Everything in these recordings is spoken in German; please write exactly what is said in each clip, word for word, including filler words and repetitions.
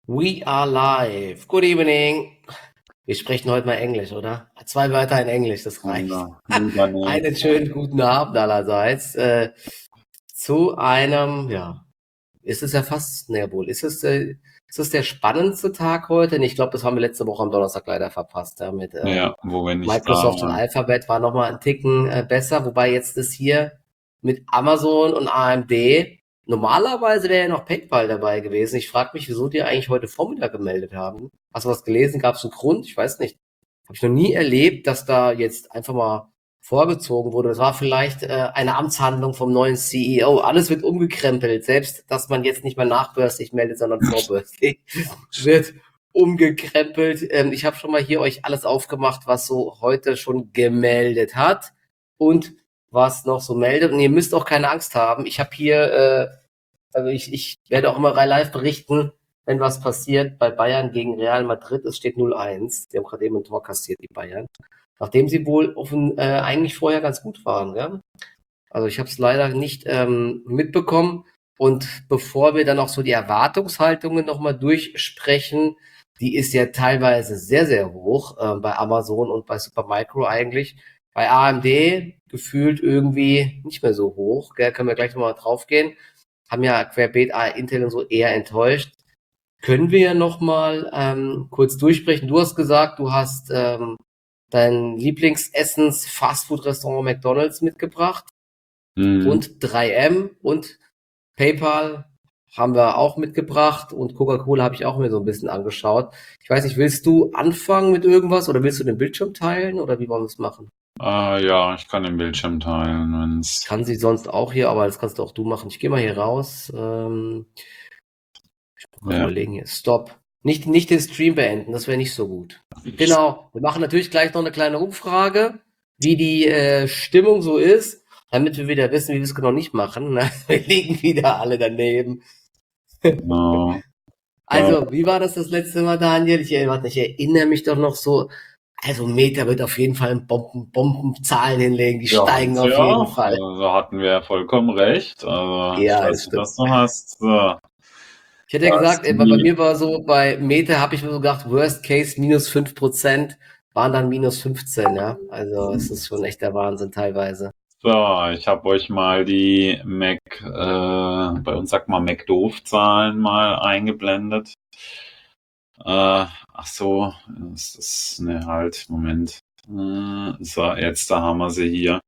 We are live. Good evening. Wir sprechen heute mal Englisch, oder? Zwei Wörter in Englisch, das reicht. Ja, lieber nicht. Einen schönen guten Abend allerseits. Äh, zu einem, ja, ist es ja fast, ne, wohl, ist es, äh, ist es der spannendste Tag heute? Nee, ich glaube, das haben wir letzte Woche am Donnerstag leider verpasst. Ja, mit ähm, Ja, wo wir nicht da Microsoft und waren. Alphabet war nochmal ein Ticken äh, besser, wobei jetzt ist hier mit Amazon und A M D. Normalerweise wäre ja noch PayPal dabei gewesen. Ich frage mich, wieso die eigentlich heute Vormittag gemeldet haben. Hast du was gelesen? Gab es einen Grund? Ich weiß nicht. Habe ich noch nie erlebt, dass da jetzt einfach mal vorgezogen wurde. Das war vielleicht äh, eine Amtshandlung vom neuen C E O. Alles wird umgekrempelt. Selbst, dass man jetzt nicht mehr nachbörslich meldet, sondern vorbörslich wird umgekrempelt. Ähm, ich habe schon mal hier euch alles aufgemacht, was so heute schon gemeldet hat und was noch so meldet. Und ihr müsst auch keine Angst haben. Ich habe hier, äh, also ich, ich werde auch immer live berichten, wenn was passiert bei Bayern gegen Real Madrid. Es steht null eins. Die haben gerade eben ein Tor kassiert, die Bayern. Nachdem sie wohl offen, äh, eigentlich vorher ganz gut waren. Ja? Also ich habe es leider nicht ähm, mitbekommen. Und bevor wir dann auch so die Erwartungshaltungen nochmal durchsprechen, die ist ja teilweise sehr, sehr hoch äh, bei Amazon und bei Supermicro eigentlich. Bei A M D gefühlt irgendwie nicht mehr so hoch. Gell? Können wir gleich nochmal drauf gehen. Haben ja querbeet Intel und so eher enttäuscht. Können wir ja nochmal ähm, kurz durchsprechen. Du hast gesagt, du hast ähm, dein Lieblingsessens-Fastfood-Restaurant McDonald's mitgebracht Mhm. und drei M und PayPal haben wir auch mitgebracht und Coca-Cola habe ich auch mir so ein bisschen angeschaut. Ich weiß nicht, willst du anfangen mit irgendwas oder willst du den Bildschirm teilen oder wie wollen wir es machen? Äh, ja, ich kann den Bildschirm teilen, Ich wenn's. kann sie sonst auch hier, aber das kannst du auch du machen. Ich gehe mal hier raus. Ähm, ich muss gerade Ja. überlegen hier. Stop. Nicht, nicht den Stream beenden, das wäre nicht so gut. Genau. Wir machen natürlich gleich noch eine kleine Umfrage, wie die äh, Stimmung so ist, damit wir wieder wissen, wie wir es genau nicht machen. Ne? Wir liegen wieder alle daneben. Genau. Ja, Also, wie war das das letzte Mal, Daniel? Ich, äh, warte, ich erinnere mich doch noch so. Also, Meta wird auf jeden Fall Bomben, Bombenzahlen hinlegen. Die ja, steigen hat's ja auf jeden auch. Fall. Also, da hatten wir ja vollkommen recht. Also, ich Ja, das weiß nicht, stimmt. was du hast. So, Ich hätte ja was gesagt, äh, bei bei die, mir war so, bei Meta habe ich mir so gedacht, Worst Case minus fünf Prozent, waren dann minus fünfzehn, ja. Also, es ist schon echt der Wahnsinn teilweise. so, ich habe euch mal die Mac, äh, bei uns sagt man Mac-Doof-Zahlen mal eingeblendet. Äh, ach so, das ist, ne, halt, Moment. Äh, so, jetzt, da haben wir sie hier.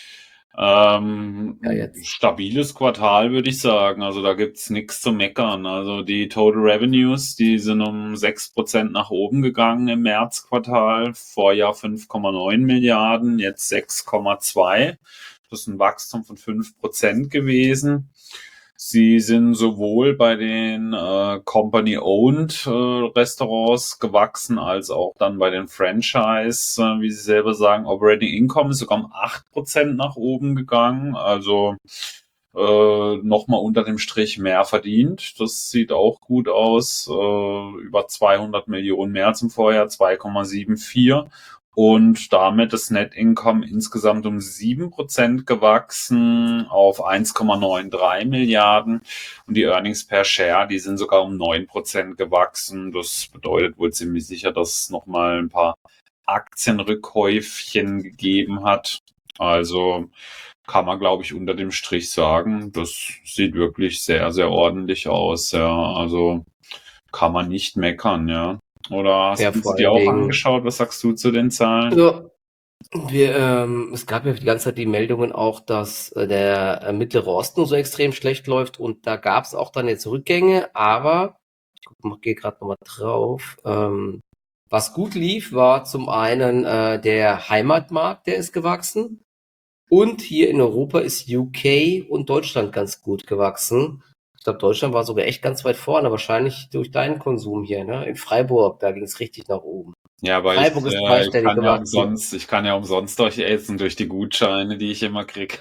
Ja, Ähm, jetzt. stabiles Quartal, würde ich sagen. Also da gibt's nichts zu meckern. Also die Total Revenues, die sind um sechs Prozent nach oben gegangen im Märzquartal. Vorjahr fünf Komma neun Milliarden, jetzt sechs Komma zwei. Das ist ein Wachstum von fünf Prozent gewesen. Sie sind sowohl bei den äh, Company-owned äh, Restaurants gewachsen, als auch dann bei den Franchise, äh, wie Sie selber sagen, Operating Income ist sogar um acht Prozent nach oben gegangen. Also äh, nochmal unter dem Strich mehr verdient. Das sieht auch gut aus. Äh, über zweihundert Millionen mehr zum Vorjahr, zwei Komma vierundsiebzig. Und damit das Net Income insgesamt um sieben Prozent gewachsen auf eins Komma dreiundneunzig Milliarden. Und die Earnings per Share, die sind sogar um neun Prozent gewachsen. Das bedeutet wohl ziemlich sicher, dass es nochmal ein paar Aktienrückhäufchen gegeben hat. Also kann man, glaube ich, unter dem Strich sagen, das sieht wirklich sehr, sehr ordentlich aus. Ja, also kann man nicht meckern, ja. Oder hast Ja, du sie vor dir allen auch Dingen. angeschaut? Was sagst du zu den Zahlen? Ja, wir, ähm, es gab ja die ganze Zeit die Meldungen auch, dass äh, der äh, Mittlere Osten so extrem schlecht läuft und da gab es auch dann jetzt Rückgänge, aber ich guck mal, gehe gerade nochmal drauf. Ähm, was gut lief, war zum einen äh, der Heimatmarkt, der ist gewachsen. Und hier in Europa ist U K und Deutschland ganz gut gewachsen. Ich glaube, Deutschland war sogar echt ganz weit vorne, wahrscheinlich durch deinen Konsum hier, ne? In Freiburg, da ging es richtig nach oben. Ja, aber ich, Freiburg ist äh, ich zweistellig kann ja gewachsen. umsonst, ich kann ja umsonst euch essen durch die Gutscheine, die ich immer krieg.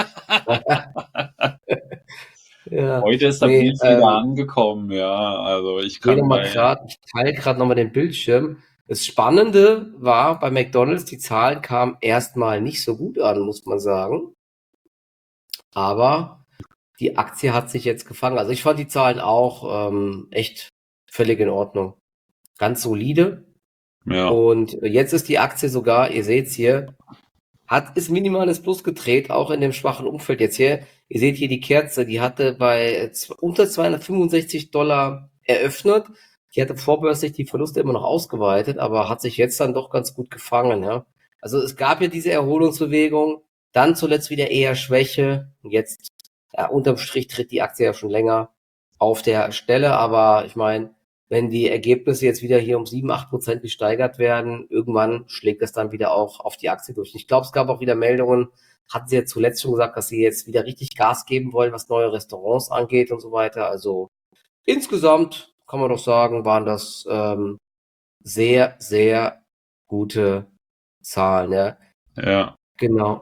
Ja, Heute ist der nee, Brief wieder ähm, angekommen, ja. Also ich ich gehe kann nochmal bei, gerade, ich teile gerade nochmal den Bildschirm. Das Spannende war bei McDonald's, die Zahlen kamen erstmal nicht so gut an, muss man sagen. Aber die Aktie hat sich jetzt gefangen. Also ich fand die Zahlen auch ähm, echt völlig in Ordnung. Ganz solide. Ja. Und jetzt ist die Aktie sogar, ihr seht's hier, hat ist minimales Plus gedreht, auch in dem schwachen Umfeld jetzt hier. Ihr seht hier die Kerze, die hatte bei z- unter zweihundertfünfundsechzig Dollar eröffnet. Die hatte vorbörslich die Verluste immer noch ausgeweitet, aber hat sich jetzt dann doch ganz gut gefangen, ja. Also es gab ja diese Erholungsbewegung, dann zuletzt wieder eher Schwäche. Und jetzt, ja, unterm Strich tritt die Aktie ja schon länger auf der Stelle, aber ich meine, wenn die Ergebnisse jetzt wieder hier um sieben, acht Prozent gesteigert werden, irgendwann schlägt das dann wieder auch auf die Aktie durch. Ich glaube, es gab auch wieder Meldungen, hatten sie ja zuletzt schon gesagt, dass sie jetzt wieder richtig Gas geben wollen, was neue Restaurants angeht und so weiter. Also insgesamt kann man doch sagen, waren das ähm, sehr, sehr gute Zahlen. Ja, Ja. genau.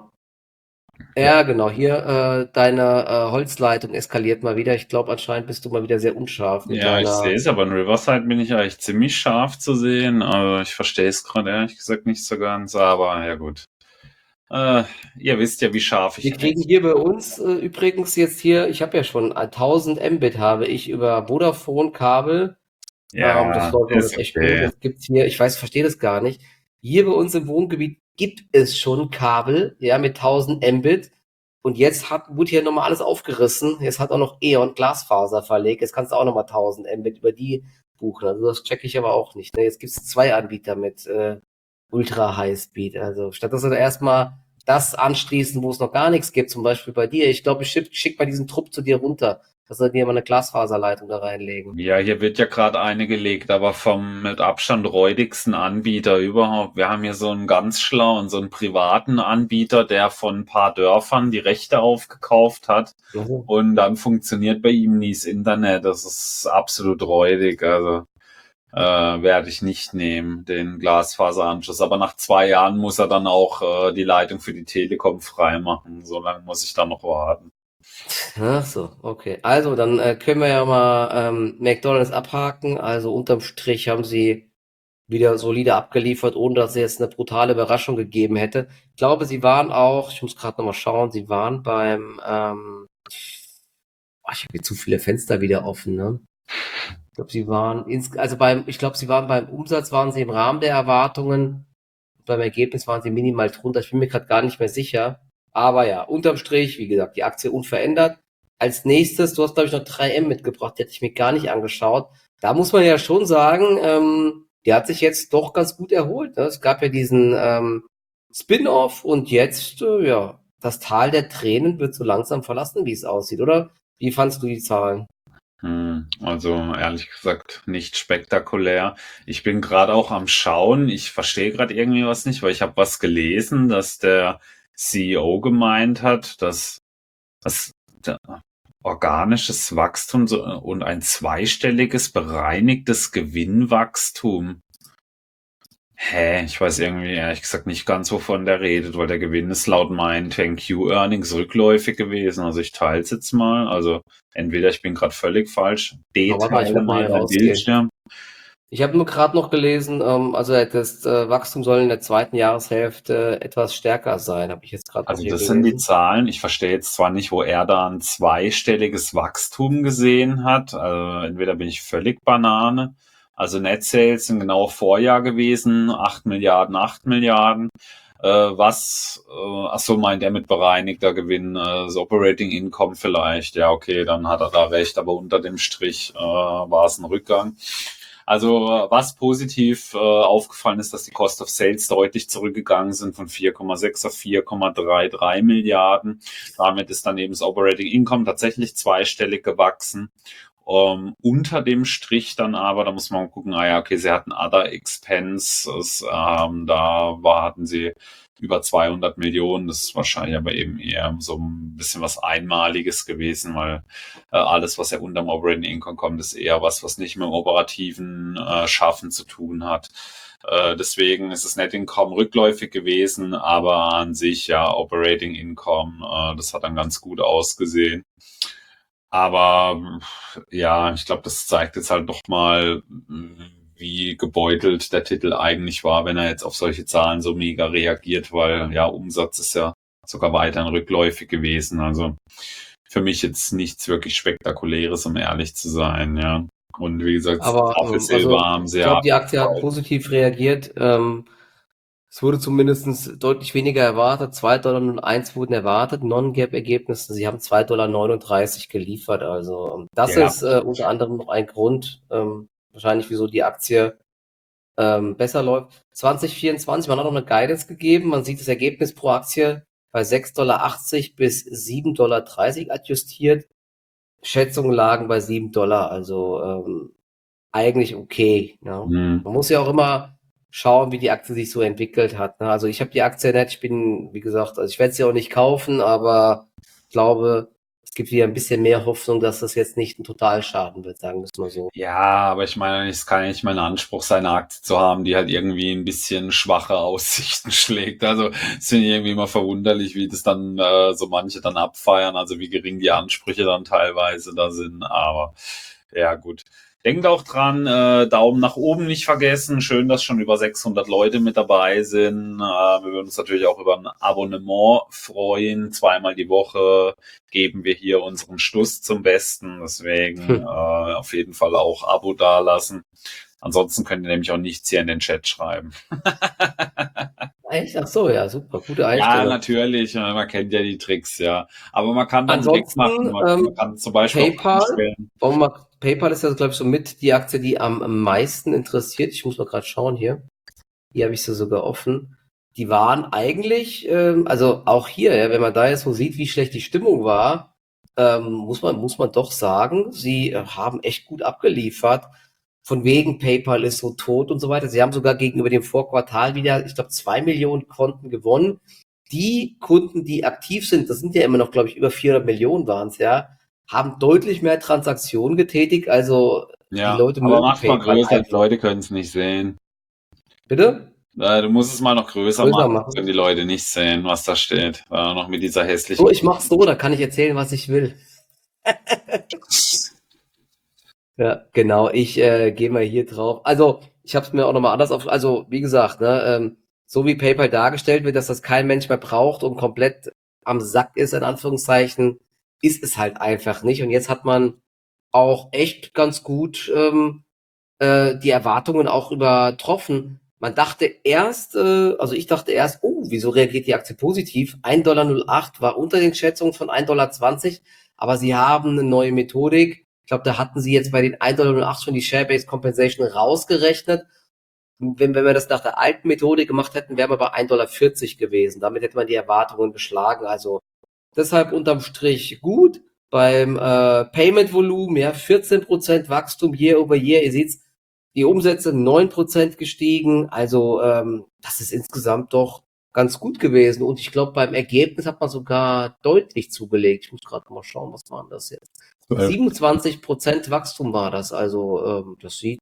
Ja, genau. Hier äh, deine äh, Holzleitung eskaliert mal wieder. Ich glaube, anscheinend bist du mal wieder sehr unscharf mit Ja, ich sehe deiner. es, aber in Riverside bin ich eigentlich ziemlich scharf zu sehen. Also ich verstehe es gerade ehrlich gesagt nicht so ganz, aber ja gut. Äh, ihr wisst ja, wie scharf Wir ich bin. kriegen hier bei uns äh, übrigens jetzt hier, ich habe ja schon tausend Mbit habe ich über Vodafone Kabel. Ähm, das Ja, läuft auch ist jetzt echt gut. okay. Jetzt gibt's hier, ich weiß, verstehe das gar nicht. Hier bei uns im Wohngebiet gibt es schon Kabel, ja, mit tausend Mbit. Und jetzt hat, wurde hier nochmal alles aufgerissen. Jetzt hat auch noch E.ON Glasfaser verlegt. Jetzt kannst du auch nochmal tausend Mbit über die buchen. Also das checke ich aber auch nicht. Ne? Jetzt gibt's zwei Anbieter mit äh, Ultra High Speed. Also statt dass wir da erstmal das anschließen, wo es noch gar nichts gibt, zum Beispiel bei dir. Ich glaube, ich schick, schick mal diesen Trupp zu dir runter, dass wir dir mal eine Glasfaserleitung da reinlegen. Ja, hier wird ja gerade eine gelegt, aber vom mit Abstand räudigsten Anbieter überhaupt. Wir haben hier so einen ganz schlauen, so einen privaten Anbieter, der von ein paar Dörfern die Rechte aufgekauft hat. Mhm. Und dann funktioniert bei ihm nie das Internet. Das ist absolut räudig. Also äh, werde ich nicht nehmen, den Glasfaseranschluss. Aber nach zwei Jahren muss er dann auch äh, die Leitung für die Telekom freimachen. So lange muss ich da noch warten. Ach so, okay. Also, dann äh, können wir ja mal ähm, McDonald's abhaken. Also unterm Strich haben sie wieder solide abgeliefert, ohne dass es jetzt eine brutale Überraschung gegeben hätte. Ich glaube, sie waren auch, ich muss gerade nochmal schauen, sie waren beim, ähm, oh, ich habe hier zu viele Fenster wieder offen, ne? Ich glaube, sie waren ins, also beim, ich glaube, sie waren beim Umsatz, waren sie im Rahmen der Erwartungen. Beim Ergebnis waren sie minimal drunter. Ich bin mir gerade gar nicht mehr sicher. Aber ja, unterm Strich, wie gesagt, die Aktie unverändert. Als nächstes, du hast, glaube ich, noch drei M mitgebracht, die hätte ich mir gar nicht angeschaut. Da muss man ja schon sagen, ähm, die hat sich jetzt doch ganz gut erholt. Ne? Es gab ja diesen ähm, Spin-off und jetzt, äh, ja, das Tal der Tränen wird so langsam verlassen, wie es aussieht, oder? Wie fandst du die Zahlen? Hm, Also ehrlich gesagt nicht spektakulär. Ich bin gerade auch am Schauen. Ich verstehe gerade irgendwie was nicht, weil ich habe was gelesen, dass der C E O gemeint hat, dass das der organisches Wachstum so, und ein zweistelliges bereinigtes Gewinnwachstum. Hä, ich weiß irgendwie ehrlich gesagt nicht ganz, wovon der redet, weil der Gewinn ist laut meinen Thank You Earnings rückläufig gewesen. Also ich teile es jetzt mal. Also entweder ich bin gerade völlig falsch, Aber warte mal, ich deteile werde mal mal hier den rausgehen. Bildschirm. Ich habe nur gerade noch gelesen, ähm, also das äh, Wachstum soll in der zweiten Jahreshälfte etwas stärker sein, habe ich jetzt gerade noch Also hier das sind die gelesen. Zahlen. Ich verstehe jetzt zwar nicht, wo er da ein zweistelliges Wachstum gesehen hat. Also entweder bin ich völlig Banane. Also Net Sales sind genau Vorjahr gewesen, acht Milliarden, acht Milliarden. Äh, was, äh, ach so, meint er mit bereinigter Gewinn, äh, das Operating Income vielleicht. Ja, okay, dann hat er da recht, aber unter dem Strich äh, war es ein Rückgang. Also was positiv äh, aufgefallen ist, dass die Cost of Sales deutlich zurückgegangen sind von vier Komma sechs auf vier Komma dreiunddreißig Milliarden. Damit ist dann eben das Operating Income tatsächlich zweistellig gewachsen. Um, unter dem Strich dann aber, da muss man gucken, ah ja, okay, sie hatten Other Expenses, ähm, da war, hatten sie über zweihundert Millionen, das ist wahrscheinlich aber eben eher so ein bisschen was Einmaliges gewesen, weil äh, alles, was ja unterm Operating Income kommt, ist eher was, was nicht mit dem operativen äh, Schaffen zu tun hat. Äh, deswegen ist das Net Income rückläufig gewesen, aber an sich ja Operating Income, äh, das hat dann ganz gut ausgesehen. Aber ja, ich glaube, das zeigt jetzt halt noch mal, wie gebeutelt der Titel eigentlich war, wenn er jetzt auf solche Zahlen so mega reagiert, weil ja, Umsatz ist ja sogar weiterhin rückläufig gewesen. Also für mich jetzt nichts wirklich Spektakuläres, um ehrlich zu sein, ja. Und wie gesagt, Aber dafür ähm, Silber also haben sie ich ja glaube, die Aktie hat abgebaut. positiv reagiert. Ähm, es wurde zumindest deutlich weniger erwartet. zwei Komma null eins Dollar wurden erwartet, Non-Gap-Ergebnisse. Sie haben zwei Komma neununddreißig Dollar geliefert. Also ähm, das Ja, ist äh, unter anderem noch ein Grund, ähm, wahrscheinlich wieso die Aktie ähm, besser läuft. zwanzig vierundzwanzig, man hat auch eine Guidance gegeben. Man sieht das Ergebnis pro Aktie bei sechs Komma achtzig Dollar bis sieben Komma dreißig Dollar adjustiert. Schätzungen lagen bei sieben Dollar. Also ähm, eigentlich okay. Ja. hm. Man muss ja auch immer schauen, wie die Aktie sich so entwickelt hat. Ne? Also ich habe die Aktie nicht, ich bin, wie gesagt, also ich werde sie auch nicht kaufen, aber ich glaube, es gibt wieder ein bisschen mehr Hoffnung, dass das jetzt nicht ein Totalschaden wird, sagen wir es mal so. Ja, aber ich meine, es kann ja nicht mein Anspruch sein, eine Aktie zu haben, die halt irgendwie ein bisschen schwache Aussichten schlägt. Also es finde ich irgendwie immer verwunderlich, wie das dann äh, so manche dann abfeiern, also wie gering die Ansprüche dann teilweise da sind. Aber ja, gut. Denkt auch dran, äh, Daumen nach oben nicht vergessen. Schön, dass schon über sechshundert Leute mit dabei sind. Äh, wir würden uns natürlich auch über ein Abonnement freuen. Zweimal die Woche geben wir hier unseren Schluss zum Besten. Deswegen äh, Hm. auf jeden Fall auch Abo dalassen. Ansonsten könnt ihr nämlich auch nichts hier in den Chat schreiben. Echt? Ach so, ja, super, gute Ja, Einstellung. natürlich, äh, man kennt ja die Tricks, ja. Aber man kann dann direkt machen. Ansonsten Man, man ähm, kann zum Beispiel auch PayPal. einstellen. Wollen wir mal, PayPal ist ja, glaube ich, so mit die Aktie, die am, am meisten interessiert. Ich muss mal gerade schauen hier. Hier habe ich sie sogar offen. Die waren eigentlich, ähm, also auch hier, ja, wenn man da jetzt so sieht, wie schlecht die Stimmung war, ähm, muss man, muss man doch sagen, sie äh, haben echt gut abgeliefert. Von wegen PayPal ist so tot und so weiter. Sie haben sogar gegenüber dem Vorquartal wieder, ich glaube, zwei Millionen Konten gewonnen. Die Kunden, die aktiv sind, das sind ja immer noch, glaube ich, über vierhundert Millionen waren es, ja, haben deutlich mehr Transaktionen getätigt. Also die Ja, Leute aber mögen mach's mal PayPal größer, die einfach. Leute können es nicht sehen. Bitte? Äh, du musst es mal noch größer Größer machen, machen. können die Leute nicht sehen, was da steht. Äh, noch mit dieser So, hässlichen. ich mach's so, da kann ich erzählen, was ich will. Ja, genau. Ich äh, gehe mal hier drauf. Also, ich habe es mir auch nochmal anders auf. Also, wie gesagt, ne, ähm, so wie PayPal dargestellt wird, dass das kein Mensch mehr braucht und komplett am Sack ist, in Anführungszeichen, ist es halt einfach nicht. Und jetzt hat man auch echt ganz gut ähm, äh, die Erwartungen auch übertroffen. Man dachte erst, äh, also ich dachte erst, oh, wieso reagiert die Aktie positiv? ein Komma null acht Dollar war unter den Schätzungen von ein Komma zwanzig Dollar, aber sie haben eine neue Methodik. Ich glaube, da hatten sie jetzt bei den ein Komma null acht schon die Share-Based Compensation rausgerechnet. Wenn, wenn wir das nach der alten Methode gemacht hätten, wären wir bei ein Komma vierzig Dollar gewesen. Damit hätte man die Erwartungen geschlagen. Also deshalb unterm Strich gut. Beim äh, Payment-Volumen, ja, vierzehn Prozent Wachstum year over year. Ihr seht's, die Umsätze neun Prozent gestiegen. Also ähm, das ist insgesamt doch ganz gut gewesen. Und ich glaube, beim Ergebnis hat man sogar deutlich zugelegt. Ich muss gerade mal schauen, was war denn das jetzt? siebenundzwanzig Prozent Wachstum war das. Also ähm, das sieht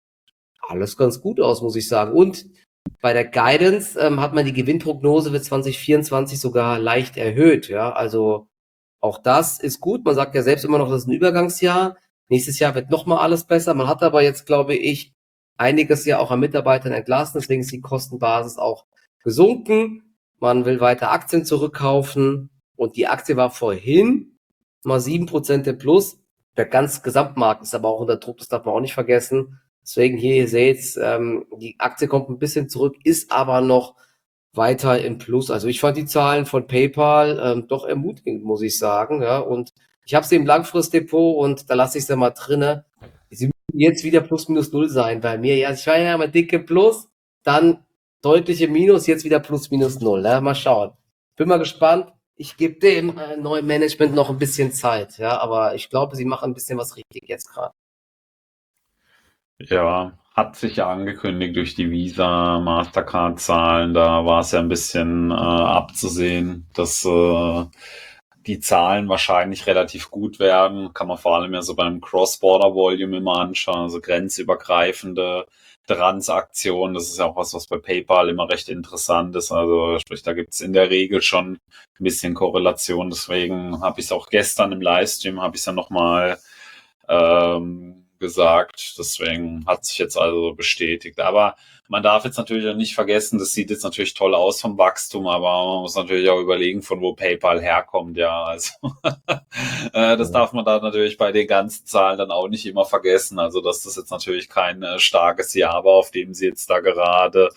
alles ganz gut aus, muss ich sagen. Und bei der Guidance ähm, hat man die Gewinnprognose für zwanzig vierundzwanzig sogar leicht erhöht. Ja, also auch das ist gut. Man sagt ja selbst immer noch, das ist ein Übergangsjahr. Nächstes Jahr wird nochmal alles besser. Man hat aber jetzt, glaube ich, einiges ja auch an Mitarbeitern entlassen. Deswegen ist die Kostenbasis auch gesunken. Man will weiter Aktien zurückkaufen. Und die Aktie war vorhin mal sieben Prozent im Plus. Der ganze Gesamtmarkt ist aber auch unter Druck. Das darf man auch nicht vergessen. Deswegen hier, ihr seht, ähm, die Aktie kommt ein bisschen zurück, ist aber noch weiter im Plus. Also ich fand die Zahlen von PayPal ähm, doch ermutigend, muss ich sagen. Ja, und ich habe sie im Langfristdepot und da lasse ich sie mal drinne. Sie müssen jetzt wieder plus minus null sein bei mir. Ja, ich war ja immer dicke Plus, dann deutliche Minus, jetzt wieder plus minus null. Ja, mal schauen. Bin mal gespannt. Ich gebe dem äh, neuen Management noch ein bisschen Zeit. Ja, aber ich glaube, sie machen ein bisschen was richtig jetzt gerade. Ja, hat sich ja angekündigt durch die Visa, Mastercard-Zahlen. Da war es ja ein bisschen äh, abzusehen, dass äh, die Zahlen wahrscheinlich relativ gut werden. Kann man vor allem ja so beim Cross-Border-Volume immer anschauen, also grenzübergreifende Transaktionen. Das ist ja auch was, was bei PayPal immer recht interessant ist. Also sprich, da gibt's in der Regel schon ein bisschen Korrelation. Deswegen habe ich es auch gestern im Livestream, habe ich es ja nochmal ähm, gesagt. Deswegen hat sich jetzt also bestätigt. Aber man darf jetzt natürlich auch nicht vergessen, das sieht jetzt natürlich toll aus vom Wachstum, aber man muss natürlich auch überlegen, von wo PayPal herkommt. Ja, also äh, das darf man da natürlich bei den ganzen Zahlen dann auch nicht immer vergessen. Also dass das jetzt natürlich kein äh, starkes Jahr war, auf dem sie jetzt da gerade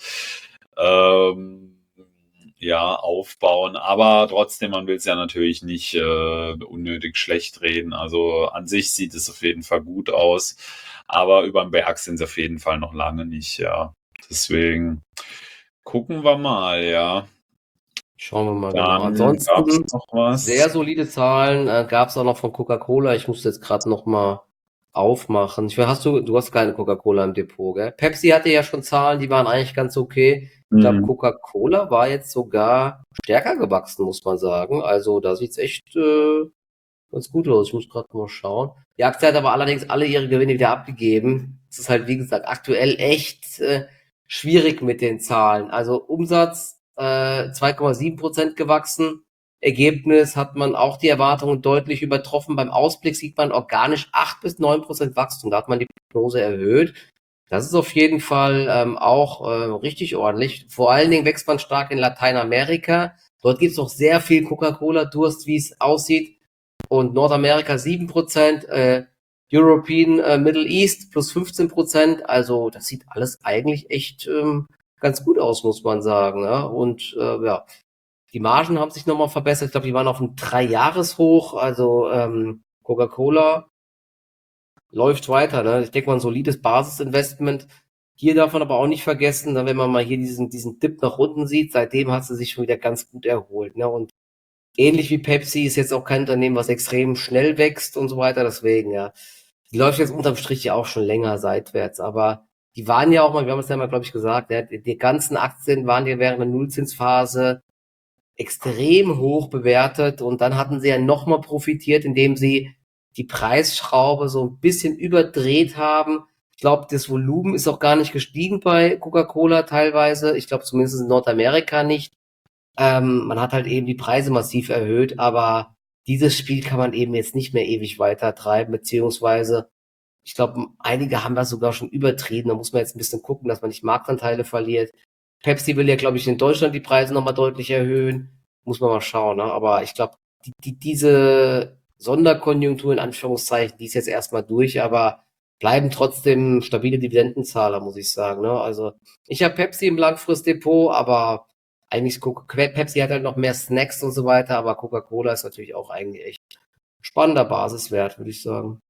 ähm, ja, aufbauen. Aber trotzdem, man will es ja natürlich nicht äh, unnötig schlecht reden. Also an sich sieht es auf jeden Fall gut aus. Aber über den Berg sind sie auf jeden Fall noch lange nicht, ja. Deswegen gucken wir mal, ja. Schauen wir mal, genau. Dann Ansonsten gab's noch was. sehr solide Zahlen äh, gab es auch noch von Coca-Cola. Ich muss jetzt gerade noch mal aufmachen. Ich weiß, hast du, du hast keine Coca-Cola im Depot, gell? Pepsi hatte ja schon Zahlen, die waren eigentlich ganz okay. Ich glaube, Mhm. Coca-Cola war jetzt sogar stärker gewachsen, muss man sagen. Also da sieht's echt äh, ganz gut aus. Ich muss gerade mal schauen. Die Aktie hat aber allerdings alle ihre Gewinne wieder abgegeben. Es ist halt, wie gesagt, aktuell echt äh, schwierig mit den Zahlen. Also Umsatz äh, zwei Komma sieben Prozent gewachsen. Ergebnis hat man auch die Erwartungen deutlich übertroffen. Beim Ausblick sieht man organisch acht bis neun Prozent Wachstum. Da hat man die Prognose erhöht. Das ist auf jeden Fall ähm, auch äh, richtig ordentlich. Vor allen Dingen wächst man stark in Lateinamerika. Dort gibt es noch sehr viel Coca-Cola-Durst, wie es aussieht. Und Nordamerika sieben Prozent, äh, European äh, Middle East plus fünfzehn Prozent. Also das sieht alles eigentlich echt ähm, ganz gut aus, muss man sagen. Ja? Und äh, ja, die Margen haben sich nochmal verbessert. Ich glaube, die waren auf einem Drei-Jahres-Hoch. Also ähm, Coca-Cola läuft weiter. Ne? Ich denke mal, ein solides Basisinvestment. Hier darf man aber auch nicht vergessen, wenn man mal hier diesen, diesen Dip nach unten sieht, seitdem hat sie sich schon wieder ganz gut erholt. Ne? Und ähnlich wie Pepsi ist jetzt auch kein Unternehmen, was extrem schnell wächst und so weiter. Deswegen, ja. Die läuft jetzt unterm Strich ja auch schon länger seitwärts. Aber die waren ja auch mal, wir haben es ja mal, glaube ich, gesagt, ja, die, die ganzen Aktien waren ja während der Nullzinsphase extrem hoch bewertet und dann hatten sie ja nochmal profitiert, indem sie die Preisschraube so ein bisschen überdreht haben. Ich glaube, das Volumen ist auch gar nicht gestiegen bei Coca-Cola teilweise. Ich glaube zumindest in Nordamerika nicht. Ähm, man hat halt eben die Preise massiv erhöht, aber dieses Spiel kann man eben jetzt nicht mehr ewig weiter treiben, beziehungsweise ich glaube, einige haben das sogar schon übertrieben. Da muss man jetzt ein bisschen gucken, dass man nicht Marktanteile verliert. Pepsi will ja, glaube ich, in Deutschland die Preise nochmal deutlich erhöhen. Muss man mal schauen, ne? Aber ich glaube, die, die, diese Sonderkonjunktur in Anführungszeichen, die ist jetzt erstmal durch, aber bleiben trotzdem stabile Dividendenzahler, muss ich sagen. Ne? Also ich habe Pepsi im Langfristdepot, aber eigentlich ist Coca- Pepsi hat halt noch mehr Snacks und so weiter, aber Coca-Cola ist natürlich auch eigentlich echt spannender Basiswert, würde ich sagen.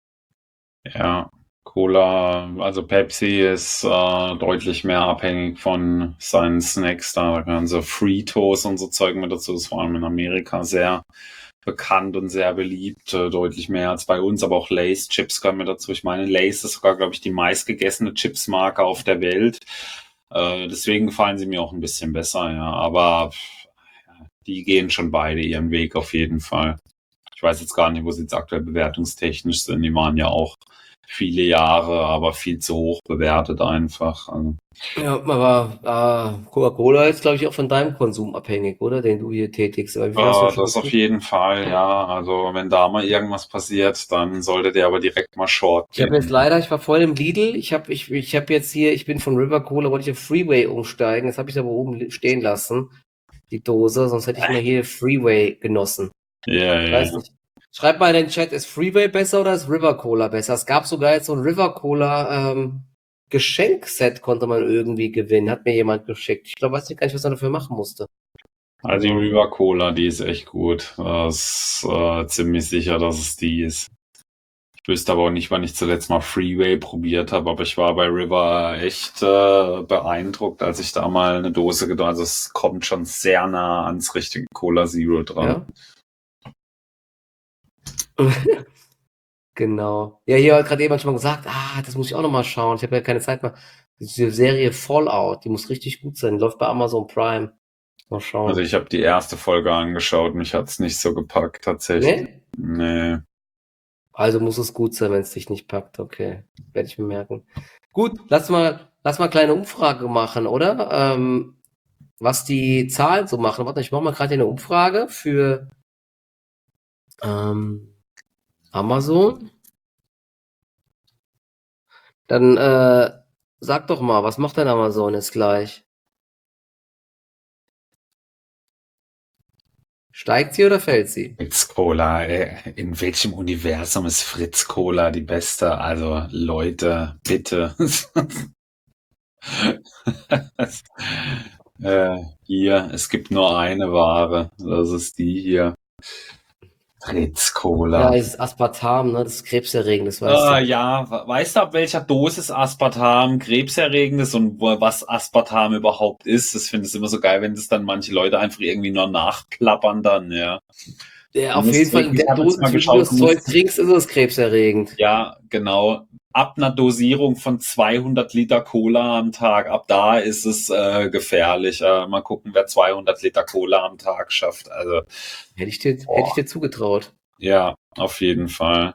Ja, Cola, also Pepsi ist äh, deutlich mehr abhängig von seinen Snacks. Da gehören so Fritos und so Zeug mit dazu. Das ist vor allem in Amerika sehr bekannt und sehr beliebt, äh, deutlich mehr als bei uns. Aber auch Lay's Chips gehören mit dazu. Ich meine, Lay's ist sogar, glaube ich, die meistgegessene Chipsmarke auf der Welt. Äh, deswegen gefallen sie mir auch ein bisschen besser, ja. Aber pff, ja, die gehen schon beide ihren Weg auf jeden Fall. Ich weiß jetzt gar nicht, wo sie jetzt aktuell bewertungstechnisch sind. Die waren ja auch viele Jahre, aber viel zu hoch bewertet einfach. Also, Ja, aber äh, Coca-Cola ist, glaube ich, auch von deinem Konsum abhängig, oder? Den du hier tätigst. Aber wie viel hast du äh, schon das auf gekriegt? jeden Fall, ja. Also wenn da mal irgendwas passiert, dann sollte der aber direkt mal short Ich habe jetzt gehen. leider, ich war voll im Lidl. Ich habe ich, ich hab jetzt hier, ich bin von River Cola, wollte ich auf Freeway umsteigen. Das habe ich aber oben li- stehen lassen, die Dose. Sonst hätte ich mal hier Freeway genossen. Ja, Ich ja, weiß ja. nicht. Schreibt mal in den Chat, ist Freeway besser oder ist River Cola besser? Es gab sogar jetzt so ein River Cola ähm, Geschenkset, konnte man irgendwie gewinnen. Hat mir jemand geschickt. Ich glaube, weiß nicht gar nicht, was man dafür machen musste. Also die Also, River Cola, die ist echt gut. Das ist äh, ziemlich sicher, dass es die ist. Ich wüsste aber auch nicht, wann ich zuletzt mal Freeway probiert habe, aber ich war bei River echt äh, beeindruckt, als ich da mal eine Dose gedacht habe. Also es kommt schon sehr nah ans richtige Cola Zero dran. ja. Genau. Ja, hier hat gerade jemand schon mal gesagt, ah, das muss ich auch noch mal schauen. Ich habe ja keine Zeit mehr. Diese Serie Fallout, die muss richtig gut sein. Läuft bei Amazon Prime. Mal Also schauen. ich habe die erste Folge angeschaut, mich hat's nicht so gepackt, tatsächlich. Ne? Nee. Also muss es gut sein, wenn es dich nicht packt. Okay. Werde ich mir merken. Gut, lass mal, lass mal kleine Umfrage machen, oder? Ähm, was die Zahlen so machen. Warte, ich mache mal gerade eine Umfrage für ähm, Amazon. Dann äh, sag doch mal, was macht denn Amazon jetzt gleich? Steigt sie oder fällt sie? Fritz Cola, äh, in welchem Universum ist Fritz Cola die beste? Also Leute, bitte. äh, hier, es gibt nur eine Ware. Das ist die hier. Fritz Ja, Cola. es ist Aspartam, ne? Das ist krebserregend, das weißt Äh, du. ja, we- weißt du, ab welcher Dosis Aspartam krebserregend ist und wo, was Aspartam überhaupt ist? Das finde ich immer so geil, wenn das dann manche Leute einfach irgendwie nur nachplappern dann, ja. Ja, Du auf jeden musst Fall in wirklich, ich der habe jetzt mal Dosis, wie du geschaut, du das Zeug musst, trinkst, ist es krebserregend. ja, genau, ab einer Dosierung von zweihundert Liter Cola am Tag, ab da ist es äh, gefährlich. Äh, mal gucken, wer zweihundert Liter Cola am Tag schafft. Also, Hätte ich dir, hätte ich boah, dir zugetraut. ja, auf jeden Fall.